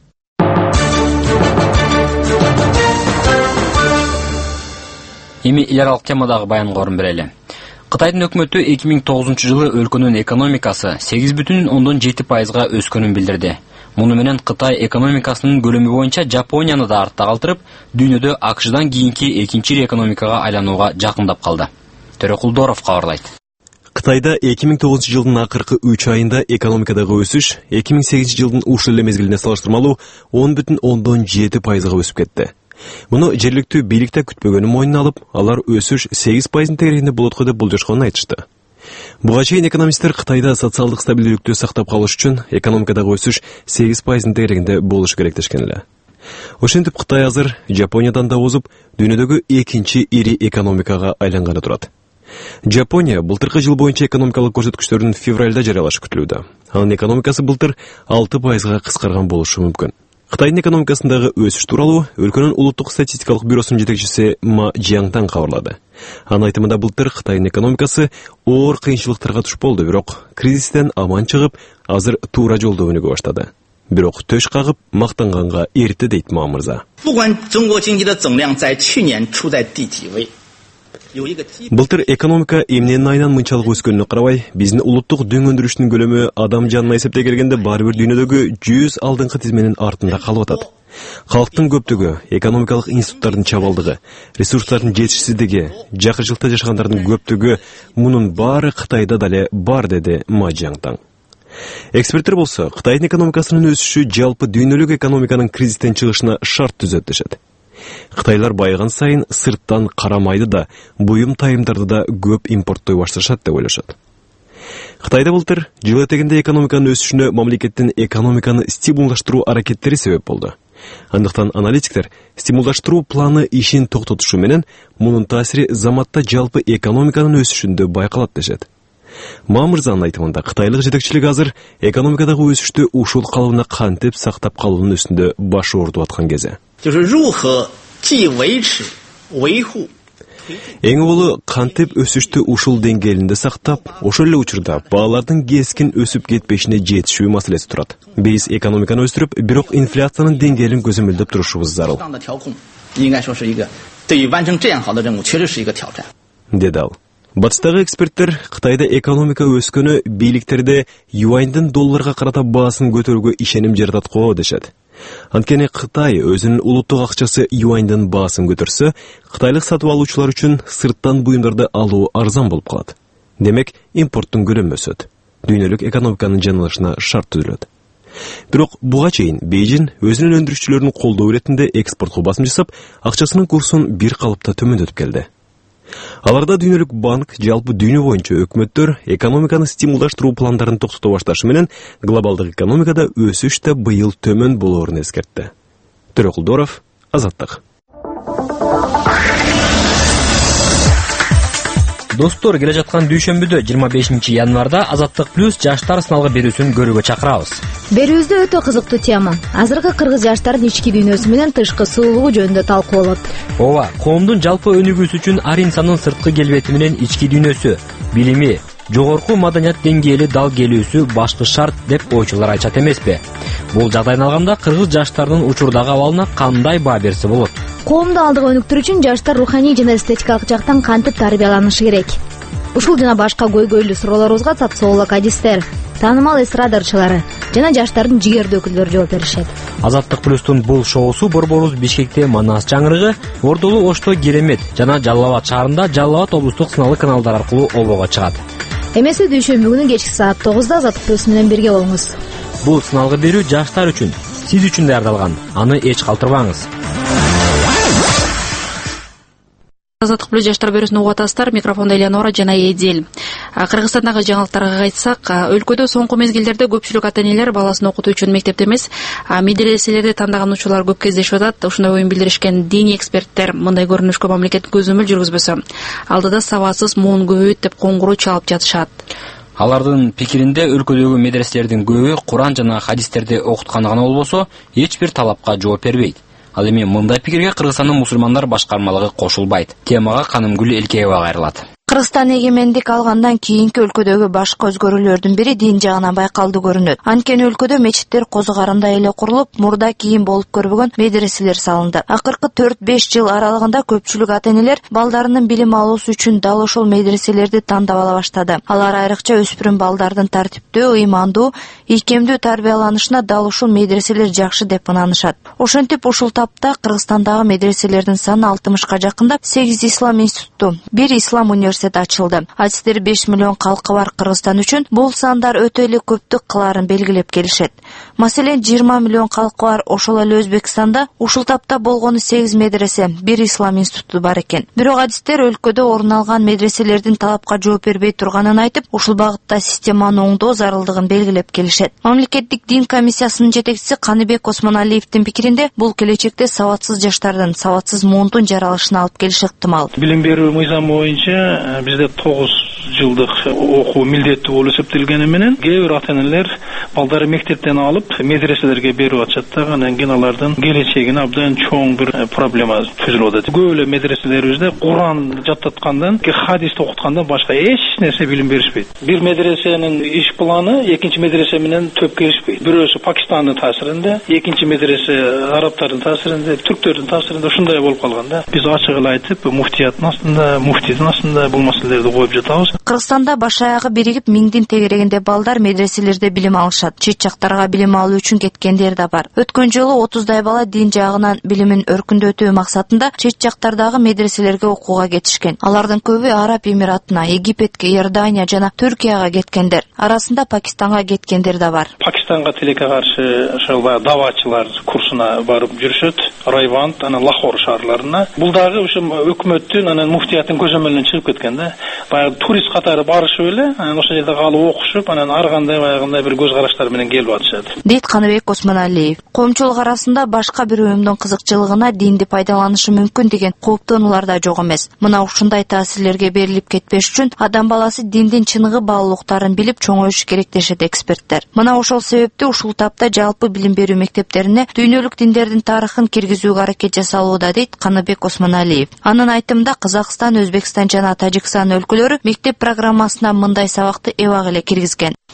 Эми эл аралык темадагы баянга орун берели. Кытайдын өкмөтү 2009-жылы өлкөнүн экономикасы 8,7% өскөнүн билдирди. Муну менен Кытай экономикасынын көлөмү боюнча Жапонияны да артта калтырып, дүйнөдө АКШдан кийинки экинчи экономикага айланууга жакындап калды. Төрөкулдоров кабарлайт. Кытайда 2009-жылдын акыркы 3 айында экономикадагы өсүш 2008-жылдын ушул эле мезгилине салыштырмалуу 10,7%га өсүп кетти. Муну жергиликтүү бийлик да күтпөгөнүн мойнуна алып, алар өсүш 8% тегерегинде болот деп болжошконун айтышты. Буга чейин экономисттер Кытайда социалдык стабилдүүлүктү сактап калыш үчүн экономикадагы өсүш 8% тегерегинде болушу керек дешкен эле. Ошентип Кытай азыр Жапониядан да озуп, дүйнөдөгү экинчи ири экономикага айланганы турат. Жапония былтыркы жыл боюнча экономикалык көрсөткүчтөрүн февралда жарыялашы күтүлүүдө. Анын экономикасы былтыр 6%га кыскарган болушу мүмкүн. Кытайдын экономикасындагы өсүш тууралуу өлкөнүн улуттук статистикалык бюросунун жетекчиси Ма Жиаңтан кабарлады. Анын айтымында былтыр Кытайдын экономикасы оор кыйынчылыктарга туш болду, бирок кризистен аман чыгып, азыр туура жолдо өнүгө баштады. Бирок төш кагып мактанганга эрте дейт Ма мырза. Былтыр экономика эмненин айынан мынчалык өскөнүнө карабай, биздин улуттук дөң өндүрүштүн көлөмү адам жанына эсептей келгенде баары бир дүйнөдөгү 100 алдыңкы тизменин артында калып атат. Калктын көптүгү, экономикалык институттардын чабалдыгы, ресурстардын жетишсиздиги, жакынчылыкта жашагандардын көптүгү мунун баары Кытайда дале бар, деди Ма Жиаңтан. Эксперттер болсо, Кытайдын экономикасынын өсүшү жалпы дүйнөлүк экономиканын кризистен чыгышына шарт түзөт дешет. Кытайлар байыган сайын сырттан карамайды да, буюм тайымдарды да көп импорттой башташат деп ойлошот. Кытайда былтыр жыл этегинде экономиканын өсүшүнө мамлекеттин экономиканы стимулдаштыруу аракеттери себеп болду. Андыктан аналитиктер стимулдаштыруу планы ишин токтотушу менен мунун таасири заматта жалпы экономиканын өсүшүндө байкалат дешет. Ма мырзанын айтымында кытайлык жетекчилик азыр экономикадагы өсүштү ушул калыбына кантип сактап калуунун үстүндө баш оорутуп аткан кези. Эң болу кантип өсүштү ушул деңгээлинде сактап, ошол эле учурда баалардын кескин өсүп кетпешине жетишүү маселеси турат. Биз экономиканы өстүрүп, бирок инфляциянын деңгээлин көзөмөлдөп турушубуз зарыл. Деди ал. Батыстагы эксперттер Кытайда экономика өскөнү бийликтерде юаньдын долларга карата баасын көтөрүүгө ишеним жаратат го дешет. Анткени Кытай өзүнүн улуттук акчасы юаньдан баасын көтөрсө, кытайлык сатып алуучулар үчүн сырттан буюмдарды алуу арзан болуп калат. Демек, импорттун көлөмү өсөт. Дүйнөлүк экономиканын жаңылышына шарт түзүлөт. Бирок буга чейин Бейжин өзүнүн өндүрүүчүлөрүн колдоо иретинде экспортко басым жасап, акчасынын курсун бир калыпта төмөндөтүп келди. Аларда дүйнөлүк банк жалпы дүйнө боюнча өкмөттөр экономиканы стимулдаштыруу пландарын токтото башташы менен глобалдык экономикада өсүш да быйыл төмөн болоорун эскертти. Төрөкулдоров, Азаттык. Достор, келе жаткан дүйшөмбүдө 25 январда Азаттык плюс жаштар сыналгы берүүсүн көрүүгө чакырабыз. Берүүбүздө өтө кызыктуу тема. Азыркы кыргыз жаштардын ички дүйнөсү менен тышкы сулуулугу жөнүндө талкууланат. Ооба, коомдун жалпы өнүгүүсү үчүн ар инсандын сырткы келбети менен ички дүйнөсү, билими, жогорку маданият деңгээли дал келүүсү башкы шарт деп ойчулар айтышат эмеспи? Бул жагдайдан алганда кыргыз жаштарынын учурдагы абалына кандай баа берсе болот? Коомду алдыга өнүктүрүү үчүн жаштар руханий жана эстетикалык жактан кантип тарбияланышы керек? Ушул жана башка көйгөйлүү суроолорубузга социолог адистер, таанымал эстрада ырчылары жана жаштардын жигердүү өкүлдөрү жооп беришет. Азаттык плюстун бул шоусу борборубуз Бишкекте Манас чаңырыгы, Ордолу Ошто Керемет жана Жалал Абад шаарында Жалал Абад облустук сыналгы каналдар аркылуу обого чыгат. Эмесе дүйшөмбү күнү кечки саат 9-да Азаттык плюс менен бирге болуңуз. Бул сыналгы берүү жаштар үчүн, сиз үчүн даярдалган. Аны эч калтырбаңыз. Азаттык плюс жаштар берүүсүн угуп атасыздар. Микрофондо Элеонора жана Эдил. Кыргызстандагы жаңылыктарга кайтсак, өлкөдө соңку мезгилдерде көпчүлүк ата-энелер баласын окутуу үчүн мектепте эмес, медреселерди тандаган учурлар көп кездешип атат. Ушундай оюн билдиришкен диний эксперттер мындай көрүнүшкө мамлекет көзөмөл жүргүзбөсө, алдыда сабатсыз муун көбөйөт деп коңгуроо чалып жатышат. Алардын пикиринде өлкөдөгү медреселердин көбү Куран жана хадистерди окутканы гана болбосо, эч бир талапка жооп бербейт. Ал эми мындай пикирге Кыргызстандын мусулмандар башкармалыгы кошулбайт. Темага Канымгүл Элкеева кайрылат. Кыргызстан эгемендик алгандан кийинки өлкөдөгү башкы өзгөрүүлөрдүн бири дин жагынан байкалды көрүнөт. Анткени өлкөдө мечиттер козу карындай эле курулуп, мурда кийин болуп көрбөгөн медреселер салынды. Акыркы 4-5 жыл аралыгында көпчүлүк ата-энелер балдарынын билим алуусу үчүн дал ошол медреселерди тандап ала баштады. Алар айрыкча өспүрүм балдардын тартиптүү, ыймандуу, ийкемдүү тарбияланышына дал ушул медреселер жакшы деп ынанышат. Ошентип ушул тапта Кыргызстандагы медреселердин саны 60ка жакындап, 8 ислам институту, 1 ислам университети ачылды. Адистер 5 миллион калкы бар Кыргызстан үчүн бул сандар өтө эле көптүк кылаарын белгилеп келишет. Маселен, 20 миллион калкы бар ошол эле Өзбекстанда ушул тапта болгону 8 медресе, 1 ислам институту бар экен. Бирок адистер өлкөдө орун алган медреселердин талапка жооп бербей турганын айтып, ушул багытта системаны оңдоо зарылдыгын белгилеп келишет. Мамлекеттик дин комиссиясынын жетекчиси Каныбек Осмоналиевдин пикиринде, бул келечекте сабатсыз жаштардын, сабатсыз муундун жаралышына алып келиши ыктымал. Билим берүү мыйзамы боюнча бизде 9 жылдык окуу милдеттүү болуп эсептелгени менен кээ бир ата-энелер балдары мектептен алып медреселерге берип атышат да, анан кийин алардын келечегине абдан чоң бир проблема түзүлүп атат. Көп эле медреселерибизде Куран жаттаткандан, хадисти окуткандан башка эч нерсе билим беришпейт. Бир медресенин иш планы экинчи медресе менен төп келишпейт. Бирөөсү Пакистандын таасиринде, экинчи медресе арабтардын таасиринде, түрктөрдүн таасиринде ушундай болуп калган да. Биз ачык эле айтып, муфтияттын астында, муфтийдин астында бул маселелерди коюп жатабыз. Кыргызстанда баш аягы биригип миңдин тегерегинде балдар медреселерде билим алышат. Чет жактарга билим алуу үчүн кеткендер да бар. Өткөн жолу 30дай бала дин жагынан билимин өркүндөтүү максатында чет жактардагы медреселерге окууга кетишкен. Алардын көбү Араб Эмиратына, Египетке, Иордания жана Түркияга кеткендер. Арасында Пакистанга кеткендер да бар. Пакистанга тилекке каршы ошол давачылар курсуна барып жүрүшөт. Райванд, анан Лахор шаарларына. Бул дагы ошо өкмөттүн, анан муфтияттын көзөмөлүнөн чыгып кеткен да. Баягы турист катары барышып эле, анан ошол жерде калып окушуп, анан ар кандай баягындай бир көз караштар менен келип атышат. Дейт Каныбек Осмоналиев. Коомчулук арасында башка бир уюмдун кызыкчылыгына динди пайдаланышы мүмкүн деген кооптонуулар да жок эмес. Мына ушундай таасирлерге берилип кетпеш үчүн адам баласы диндин чыныгы баалуулуктарын билип чоңоюш керек дешет эксперттер. Мына ошол себепти ушул тапта жалпы билим берүү мектептерине дүйнөлүк диндердин тарыхын киргизүүгө аракет жасалууда, дейт Каныбек Осмоналиев. Анын айтымында Казакстан, Өзбекстан жана Тажикстан өлкөлөрү мектеп программасына мындай сабакты эбак эле киргизген.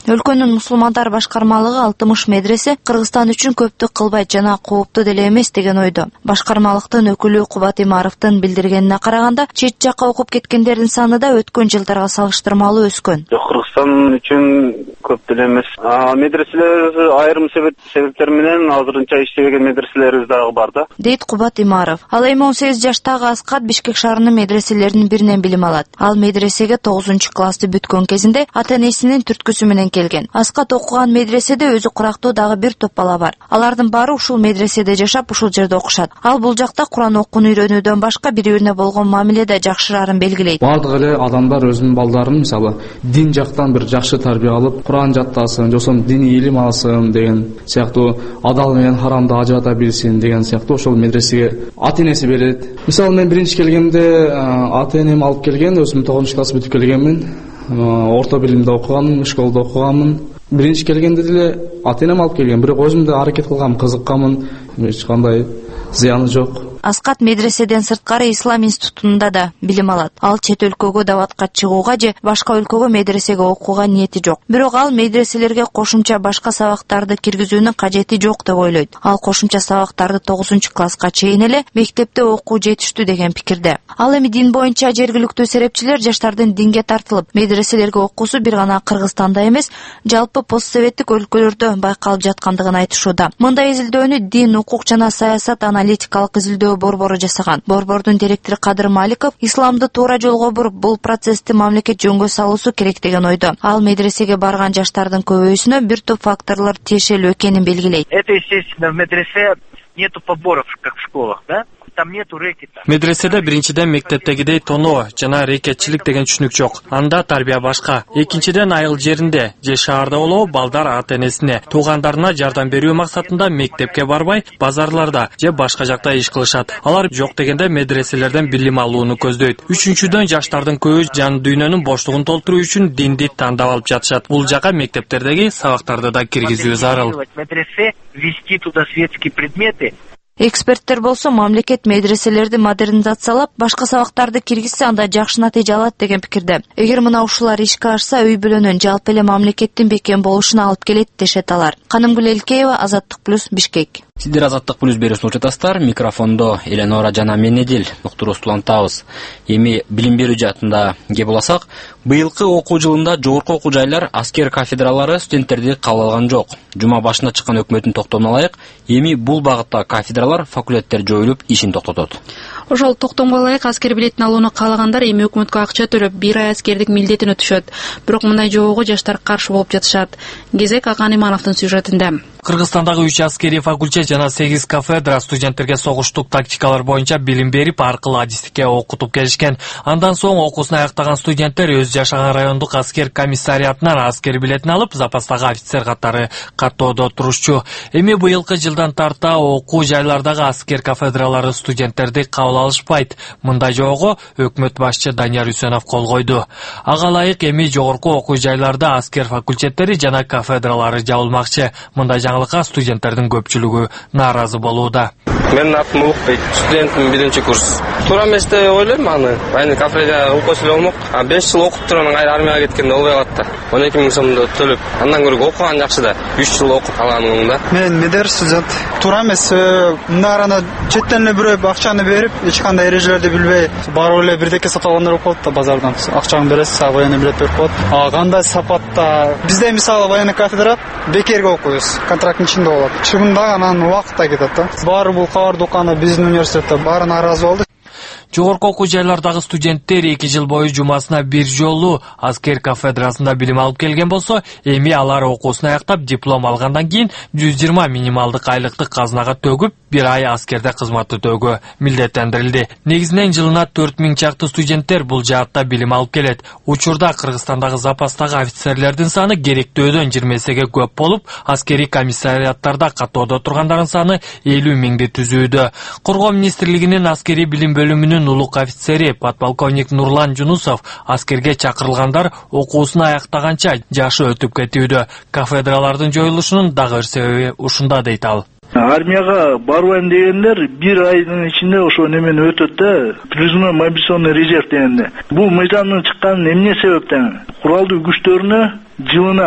Өлкөнүн мусулмандар башкармалыгы 60 медресе Кыргызстан үчүн көптүк кылбайт жана кооптуу деле эмес деген ойдо. Башкармалыктын өкүлү Кубат Имаровдун билдиргенине караганда, чет жакка окуп кеткендердин саны да өткөн жылдарга салыштырмалуу өскөн. Кыргызстан үчүн көп деле эмес. Медреселер айрым себептер менен азырынча иштебеген медреселерибиз дагы бар да. Дейт Кубат Имаров. Ал эми 18 жаштагы Аскат Бишкек шаарынын медреселеринин биринен билим алат. Ал медресеге 9-классты бүткөн кезинде ата-энесинин түрткүсү менен келген. Аскат окуган медреседе өзү курактуу дагы бир топ бала бар. Алардын баары ушул медреседе жашап, ушул жерде окушат. Ал бул жакта Куран окууну үйрөнүүдөн башка бири-бирине болгон мамиледе жакшырарын белгилейт. Бардык эле адамдар өзүнүн балдарын мисалы дин жактан бир жакшы тарбия алып, Куран жаттасын, жосом диний илим алсын деген сыяктуу, адал менен харамды ажырата билсин деген сыяктуу ошол медресеге ата-энеси берет. Мисалы мен биринчи келгенде ата-энем алып келген, өзүм 9-класс бүтүп келгенмин. Орто билимде окуганмын, школда окуганмын. Биринчи келгенде деле ата-энем алып келген, бирок өзүм да аракет кылгам, кызыкканмын, эч кандай зыяны жок. Аскат медреседен сырткары ислам институтунда да билим алат. Ал чет өлкөгө даватка чыгууга же башка өлкөгө медресеге окууга ниети жок. Бирок ал медреселерге кошумча башка сабактарды киргизүүнүн кажети жок деп ойлойт. Ал кошумча сабактарды 9-класска чейин эле мектепте окуу жетиштүү деген пикирде. Ал эми дин боюнча жергиликтүү серепчилер жаштардын динге тартылып, медреселерге окуусу бир гана Кыргызстанда эмес, жалпы постсоветтик өлкөлөрдө байкалып жаткандыгын айтышууда. Мындай изилдөөнү Дин, укук жана саясат аналитикалык изилдөө борбору жасаган. Борбордун директору Кадыр Маликов исламды туура жолго буруп, бул процессти мамлекет жөнгө салуусу керек деген ойдо. Ал медресеге барган жаштардын көбөйүүсүнө бир топ факторлор тиешелүү экенин белгилейт. Это, естественно, в медресе нету поборов, как в школах, да? Там нету рэкета. Медреседе биринчиден мектептегидей тоноо жана рекетчилик деген түшүнүк жок. Анда тарбия башка. Экинчиден айыл жеринде же шаарда болобу балдар ата-энесине, туугандарына жардам берүү максатында мектепке барбай, базарларда же башка жакта иш кылышат. Алар жок дегенде медреселерден билим алууну көздөйт. Үчүнчүдөн жаштардын көбү жан дүйнөнүн боштугун толтуруу үчүн динди тандап алып жатышат. Бул жака мектептердеги сабактарды да киргизүү зарыл. Медресе вести туда светские предметы. Эксперттер болсо мамлекет медреселерди модернизациялап, башка сабактарды киргизсе анда жакшы натыйжа алат деген пикирде. Эгер мына ушулар ишке ашса, үй бүлөнүн жалпы эле мамлекеттин бекем болушуна алып келет дешет алар. Канымгүл Элкеева, Азаттык плюс, Бишкек. Сиздер Азаттык плюс берүүсүн учатасыздар. Микрофондо Эленора жана мен Эдил уктуруусу улантабыз. Эми билим берүү жаатында кеп алсак, быйылкы окуу жылында жогорку окуу жайлар аскер кафедралары студенттерди кабыл алган жок. Жума башында чыккан өкмөттүн токтомуна ылайык, эми бул багытта кафедралар, факулеттер жоюлуп, ишин токтотот. Ошол токтомго ылайык аскер билетин алууну каалагандар эми өкмөткө акча төлөп, 1 ай аскердик милдетин өтүшөт. Бирок мындай жобого жаштар каршы болуп жатышат. Кезек Акан Имановдун сюжетинде. Кыргызстандагы 3 аскери факультет жана 8 кафедра студенттерге согуштук тактикалар боюнча билим берип, аркылуу адистикке окутуп келишкен. Андан соң окуусун аяктаган студенттер өз жашаган райондук аскер комиссариатынан аскер билетин алып, запастагы офицер катары каттоодо турушчу. Эми быйылкы жылдан тарта окуу жайлардагы аскер кафедралары студенттерди кабыл алышпайт. Мындай жобого өкмөт башчы Данияр Үсөнов кол койду. Ага ылайык эми жогорку окуу жайларда аскер факультеттери жана кафедралары жабылмакчы. Мындай жаңылыкка студенттердин көпчүлүгү нааразы болууда. Менин атым Улукбек, студентмин, 1-курс. Туура эмес деп ойлойм аны. Айны кафедрада окуусу эле болмок. 5 жыл окуп туруп анан кайра армияга кеткенде болбой калат да. 12 000 сомдо төлөп, андан көрө окуган жакшы да. 3 жыл окуп калганың да. Мен медер студент. Туура эмес. Мындарына четтен эле бирөө акчаны берип, эч кандай эрежелерди билбей, барып эле бирдеке сатып алгандар болуп калат да базардан. Акчаны бересиз, военный билет берип коет. Кандай сапатта. Бизде мисалы военный кафедра бекерге окуйбуз. Контракттын ичинде болот. Чыгымда анан убакытта кетет да. Баары бул кабарды укканда биздин университетте баары нааразы болду. Жогорку окуу жайлардагы студенттер 2 жыл бою жумасына бир жолу аскер кафедрасында билим алып келген болсо, эми алар окуусун аяктап диплом алгандан кийин 120 минималдык айлыктык казынага төгүп, 1 ай аскерде кызмат өтөөгө милдеттендирилди. Негизинен жылына 4000 чакты студенттер бул жаатта билим алып келет. Учурда Кыргызстандагы запастагы офицерлердин саны керектөөдөн 20 эсеге көп болуп, аскери комиссариаттарда каттоодо тургандардын саны 50 000 түзүүдө. Коргоо министрлигинин аскери билим бөлүмүнүн улук офицери подполковник Нурлан Жунусов аскерге чакырылгандар окуусун аяктаганча жашы өтүп кетүүдө. Кафедралардын жоюлушунун дагы бир себеби ушунда дейт ал. Армияга барбайм дегендер 1 айдын ичинде ошо немени өтөт да, призывной мобилизационный резерв дегенде. Бул мыйзамдын чыкканын эмне себептен? Куралдуу күчтөрүнө жылына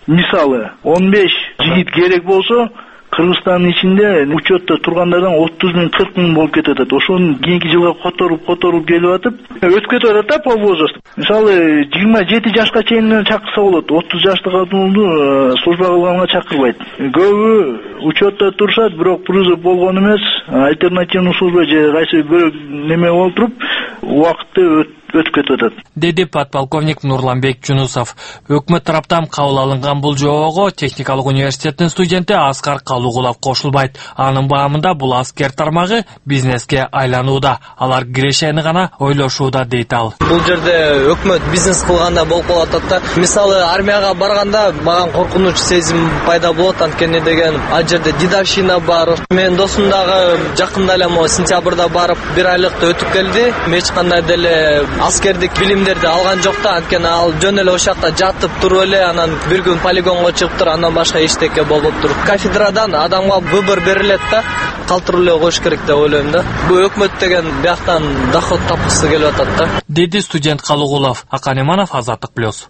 мисалы 15 жигит керек болсо Кыргызстандын ичинде учетто тургандардан 30 миң 40 миң болуп кетип атат. Ошону кийинки жылга которуп келип атып, өтүп кетип атат да по возрасту. Мисалы 27 жашка чейин чакырса болот. 30 жаштык адамды служба кылганга чакырбайт. Көбү учетто турушат, бирок призыв болгон эмес, альтернативный служба же кайсы бирөө неме болуп туруп, убакытты өтүп кетип атат, деди подполковник Нурланбек Жунусов. Өкмөт тараптан кабыл алынган бул жоого техникалык университеттин студенти Аскар Калуугулов кошулбайт. Анын баамында бул аскер тармагы бизнеске айланууда. Алар кирешени гана ойлошууда дейт ал. Бул жерде өкмөт бизнес кылганда болуп калат да. Мисалы армияга барганда маган коркунуч сезим пайда болот, анткени деген ал жерде дедовщина бар. Менин досум дагы жакында эле могу сентябрда барып 1 айлыкты өтүп келди. Эч кандай деле аскердик билимдерди алган жок да, анткени ал жөн эле ошол жакта жатып туруп эле анан бир күн полигонго чыгыптыр, андан башка эчтеке болбоптур. Кафедрадан адамга выбор берилет да, калтырып эле коюш керек деп ойлойм да. Бул өкмөт деген бияктан доход тапкысы келип атат да, деди студент Калуугулов. Акан Иманов, Азаттык плюс.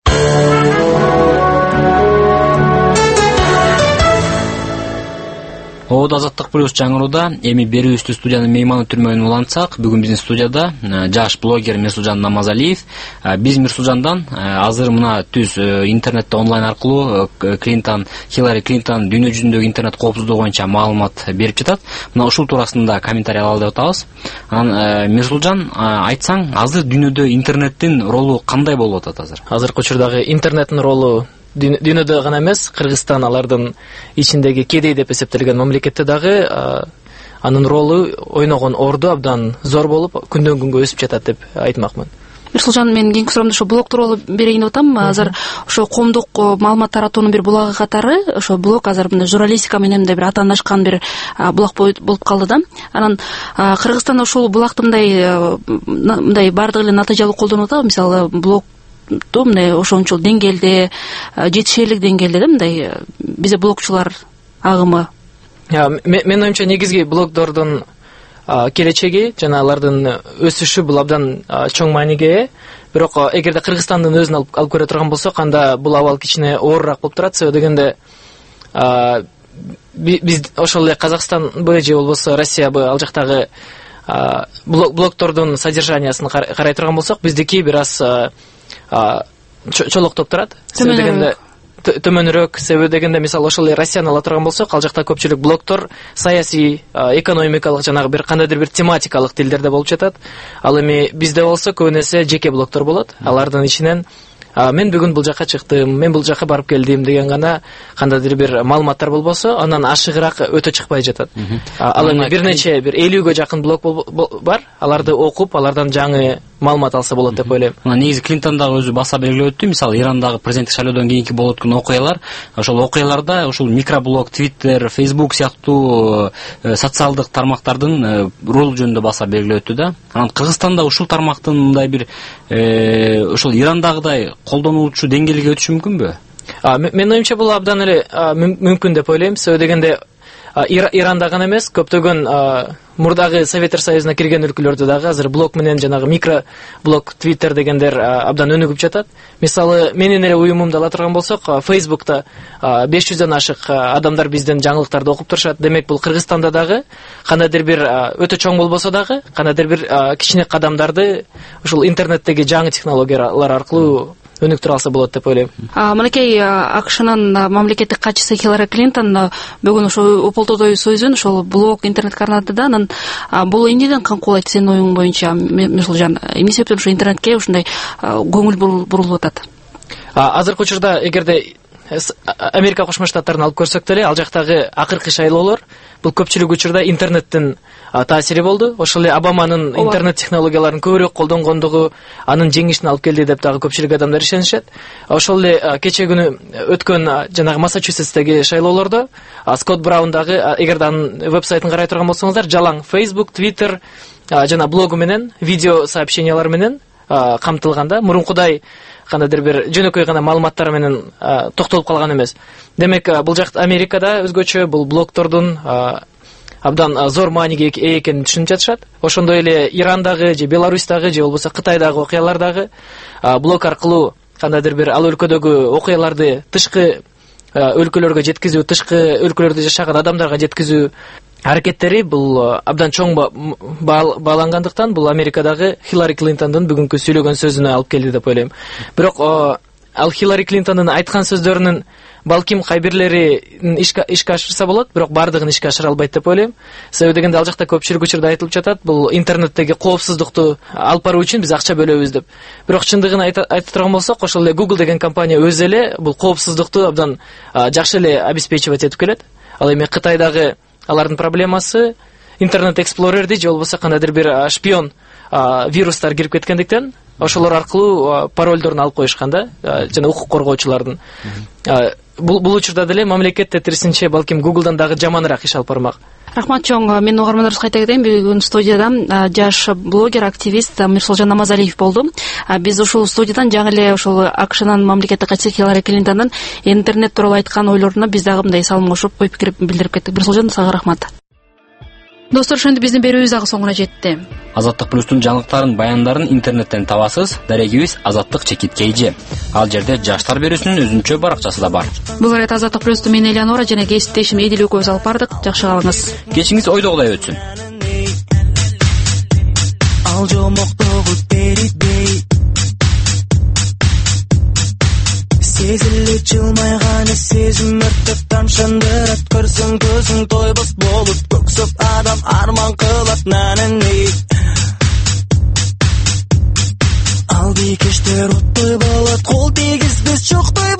Оодо Азаттык плюс жаңырууда. Эми берүүбүздү студиянын мейманы түрмөгүн улантсак, бүгүн биздин студияда жаш блогер Мирсулжан Намазалиев. Биз Мирсулжандан азыр мына түз интернетте онлайн аркылуу Хиллари Клинтон дүйнө жүзүндөгү интернет коопсуздугу боюнча маалымат берип жатат. Мына ушул туурасында комментарий алалы деп атабыз. Анан Мирсулжан, айтсаң, азыр дүйнөдө интернеттин ролу кандай болуп атат азыр? Азыркы учурдагы интернеттин ролу дүйнөдө гана эмес, Кыргызстан алардын ичиндеги кедей деп эсептелген мамлекетте дагы анын ролу ойногон орду абдан зор болуп, күндөн күнгө өсүп жатат деп айтмакмын. Мирсулжан, мен кийинки суроомду ошо блог тууралуу берейин деп атам. Азыр ошо коомдук маалымат таратуунун бир булагы катары ошо блог азыр мындай журналистика менен да бир атаандашкан бир булак болуп калды да. Анан Кыргызстанда ушул булакты мындай баардыгы эле натыйжалуу колдонуп атабы? Мисалы блог мындай ошончол деңгээлде, жетишерлик деңгээлде да мындай бизде блогчулар агымы. Менин оюмча негизги блогдордун келечеги жана алардын өсүшү бул абдан чоң мааниге ээ. Бирок эгерде Кыргызстандын өзүн алып көрө турган болсок, анда бул абал кичине оорураак болуп турат. Себеби дегенде биз ошол эле Казакстанбы же болбосо Россиябы ал жактагы блогдордун содержаниясын карай турган болсок, биздики бир аз чолоктоп турат. Себеби дегенде төмөнүрөөк. Себеби дегенде мисалы ошол Россияны ала турган болсок, ал жакта көпчүлүк блогдор саясий, экономикалык жанагы бир кандайдыр бир тематикалык тилдерде болуп жатат. Ал эми бизде болсо көбүнесе жеке блогдор болот. Алардын ичинен мен бүгүн бул жака чыктым, мен бул жака барып келдим деген гана кандайдыр бир маалыматтар болбосо, андан ашыгыраак өтө чыкпай жатат. Ал эми бир нече бир 50ге жакын блог бар. Аларды окуп, алардан жаңы маалымат алса болот деп ойлойм. Негизи Клинтон дагы өзү баса белгилеп өттү. Мисалы Ирандагы президенттик шайлоодон кийинки болуп өткөн окуялар, ошол окуяларда ушул микроблог, Twitter, Facebook сыяктуу социалдык тармактардын ролу жөнүндө баса белгилеп өттү да. Анан Кыргызстанда ушул тармактын мындай бир ошол Ирандагыдай колдонулчу деңгээлге өтүшү мүмкүнбү? Менин оюмча бул абдан эле мүмкүн деп ойлойм. Себеби дегенде Иранда гана эмес, көптөгөн мурдагы Советтер Союзуна кирген өлкөлөрдө дагы азыр блог менен жанагы микроблог, Twitter дегендер абдан өнүгүп жатат. Мисалы менин эле уюмумду ала турган болсок, Facebook'та 500дөн ашык адамдар бизден жаңылыктарды окуп турушат. Демек бул Кыргызстанда дагы кандайдыр бир өтө чоң болбосо дагы кандайдыр бир кичине кадамдарды ушул интернеттеги жаңы технологиялар аркылуу өнүктүрө алса болот деп ойлойм. Мынакей АКШнын мамлекеттик катчысы Хиллари Клинтон бүгүн ошо Ополтодой сөзүн ошол блог интернет карнады да. Анан бул эмнеден камкуулайт сенин оюң боюнча, Мирсулжан? Эмне себептен ошо интернетке ушундай көңүл бурулуп атат? Азыркы учурда эгерде Америка Кошмо Штаттарын алып көрсөк деле, ал жактагы акыркы шайлоолор бул көпчүлүк учурда интернеттин таасири болду. Ошол эле Обаманын интернет технологияларын көбүрөөк колдонгондугу анын жеңишине алып келди деп дагы көпчүлүк адамдар ишенишет. Ошол эле кече күнү өткөн жанагы Массачусетстеги шайлоолордо Скотт Браун дагы, эгерде анын вебсайтын карай турган болсоңуздар, жалаң Facebook, Twitter жана блогу менен, видео сообщениялар менен камтылганда, мурункудай кандайдыр бир жөнөкөй гана маалыматтар менен токтолуп калган эмес. Демек бул жакта Америкада өзгөчө бул блогдордун абдан зор мааниге ээ экенин түшүнүп жатышат. Ошондой эле Ирандагы же Беларусьтагы же болбосо Кытайдагы окуялардагы блог аркылуу кандайдыр бир ал өлкөдөгү окуяларды тышкы өлкөлөргө жеткизүү, тышкы өлкөлөрдө жашаган адамдарга жеткизүү аракеттери бул абдан чоң баалангандыктан бул Америкадагы Хиллари Клинтондун бүгүнкү сүйлөгөн сөзүнө алып келди деп ойлойм. Бирок ал Хиллари Клинтондун айткан сөздөрүнүн балким кай бирлери ишке ашырса болот, бирок бардыгын ишке ашыра албайт деп ойлойм. Себеби дегенде ал жакта көпчүлүк учурда айтылып жатат, бул интернеттеги коопсуздукту алып баруу үчүн биз акча бөлөбүз деп. Бирок чындыгын айта турган болсок, ошол эле Google деген компания өзү эле бул коопсуздукту абдан жакшы эле обеспечивать этип келет. Ал эми Кытайдагы алардын проблемасы интернет эксплорерди же болбосо кандайдыр бир шпион вирустар кирип кеткендиктен ошолор аркылуу парольдорун алып коюшкан да, жана укук коргоочулардын. Бул учурда деле мамлекет тетирисинче балким Google'дан дагы жаманыраак иш алып бармак. Рахмат чоң. Мен угармандарыбызга айта кетейин, бүгүн студияда жаш блогер, активист Мирсолжон Намазалиев болду. Биз ушул студиядан жаңы эле ошол АКШнын мамлекеттик катчысы Хиллари Клинтондун интернет тууралуу айткан ойлоруна биз дагы мындай салым кошуп, ой пикир билдирип кеттик. Мирсолжон, сага рахмат. Достор, ошондо биздин берүүбүз дагы соңуна жетти. Азаттык плюстун жаңылыктарын, баяндарын интернеттен табасыз. Дарегибиз Азаттык чекит KG. Ал жерде жаштар берүүсүнүн өзүнчө баракчасы да бар. Бул эрет Азаттык плюсту мен Элеонора жана кесиптешим Эдил экөөбүз алып бардык. Жакшы калыңыз. Кечиңиз ойдогудай өтсүн. Ал жомоктогу теридей сезиле жылмайганы сезим өрттөп тамшандырат, көрсөң көзүң тойбос болуп көксөп адам арман кылат нанени. Ал бийкештер оттой болот, кол тийгизбес чоктой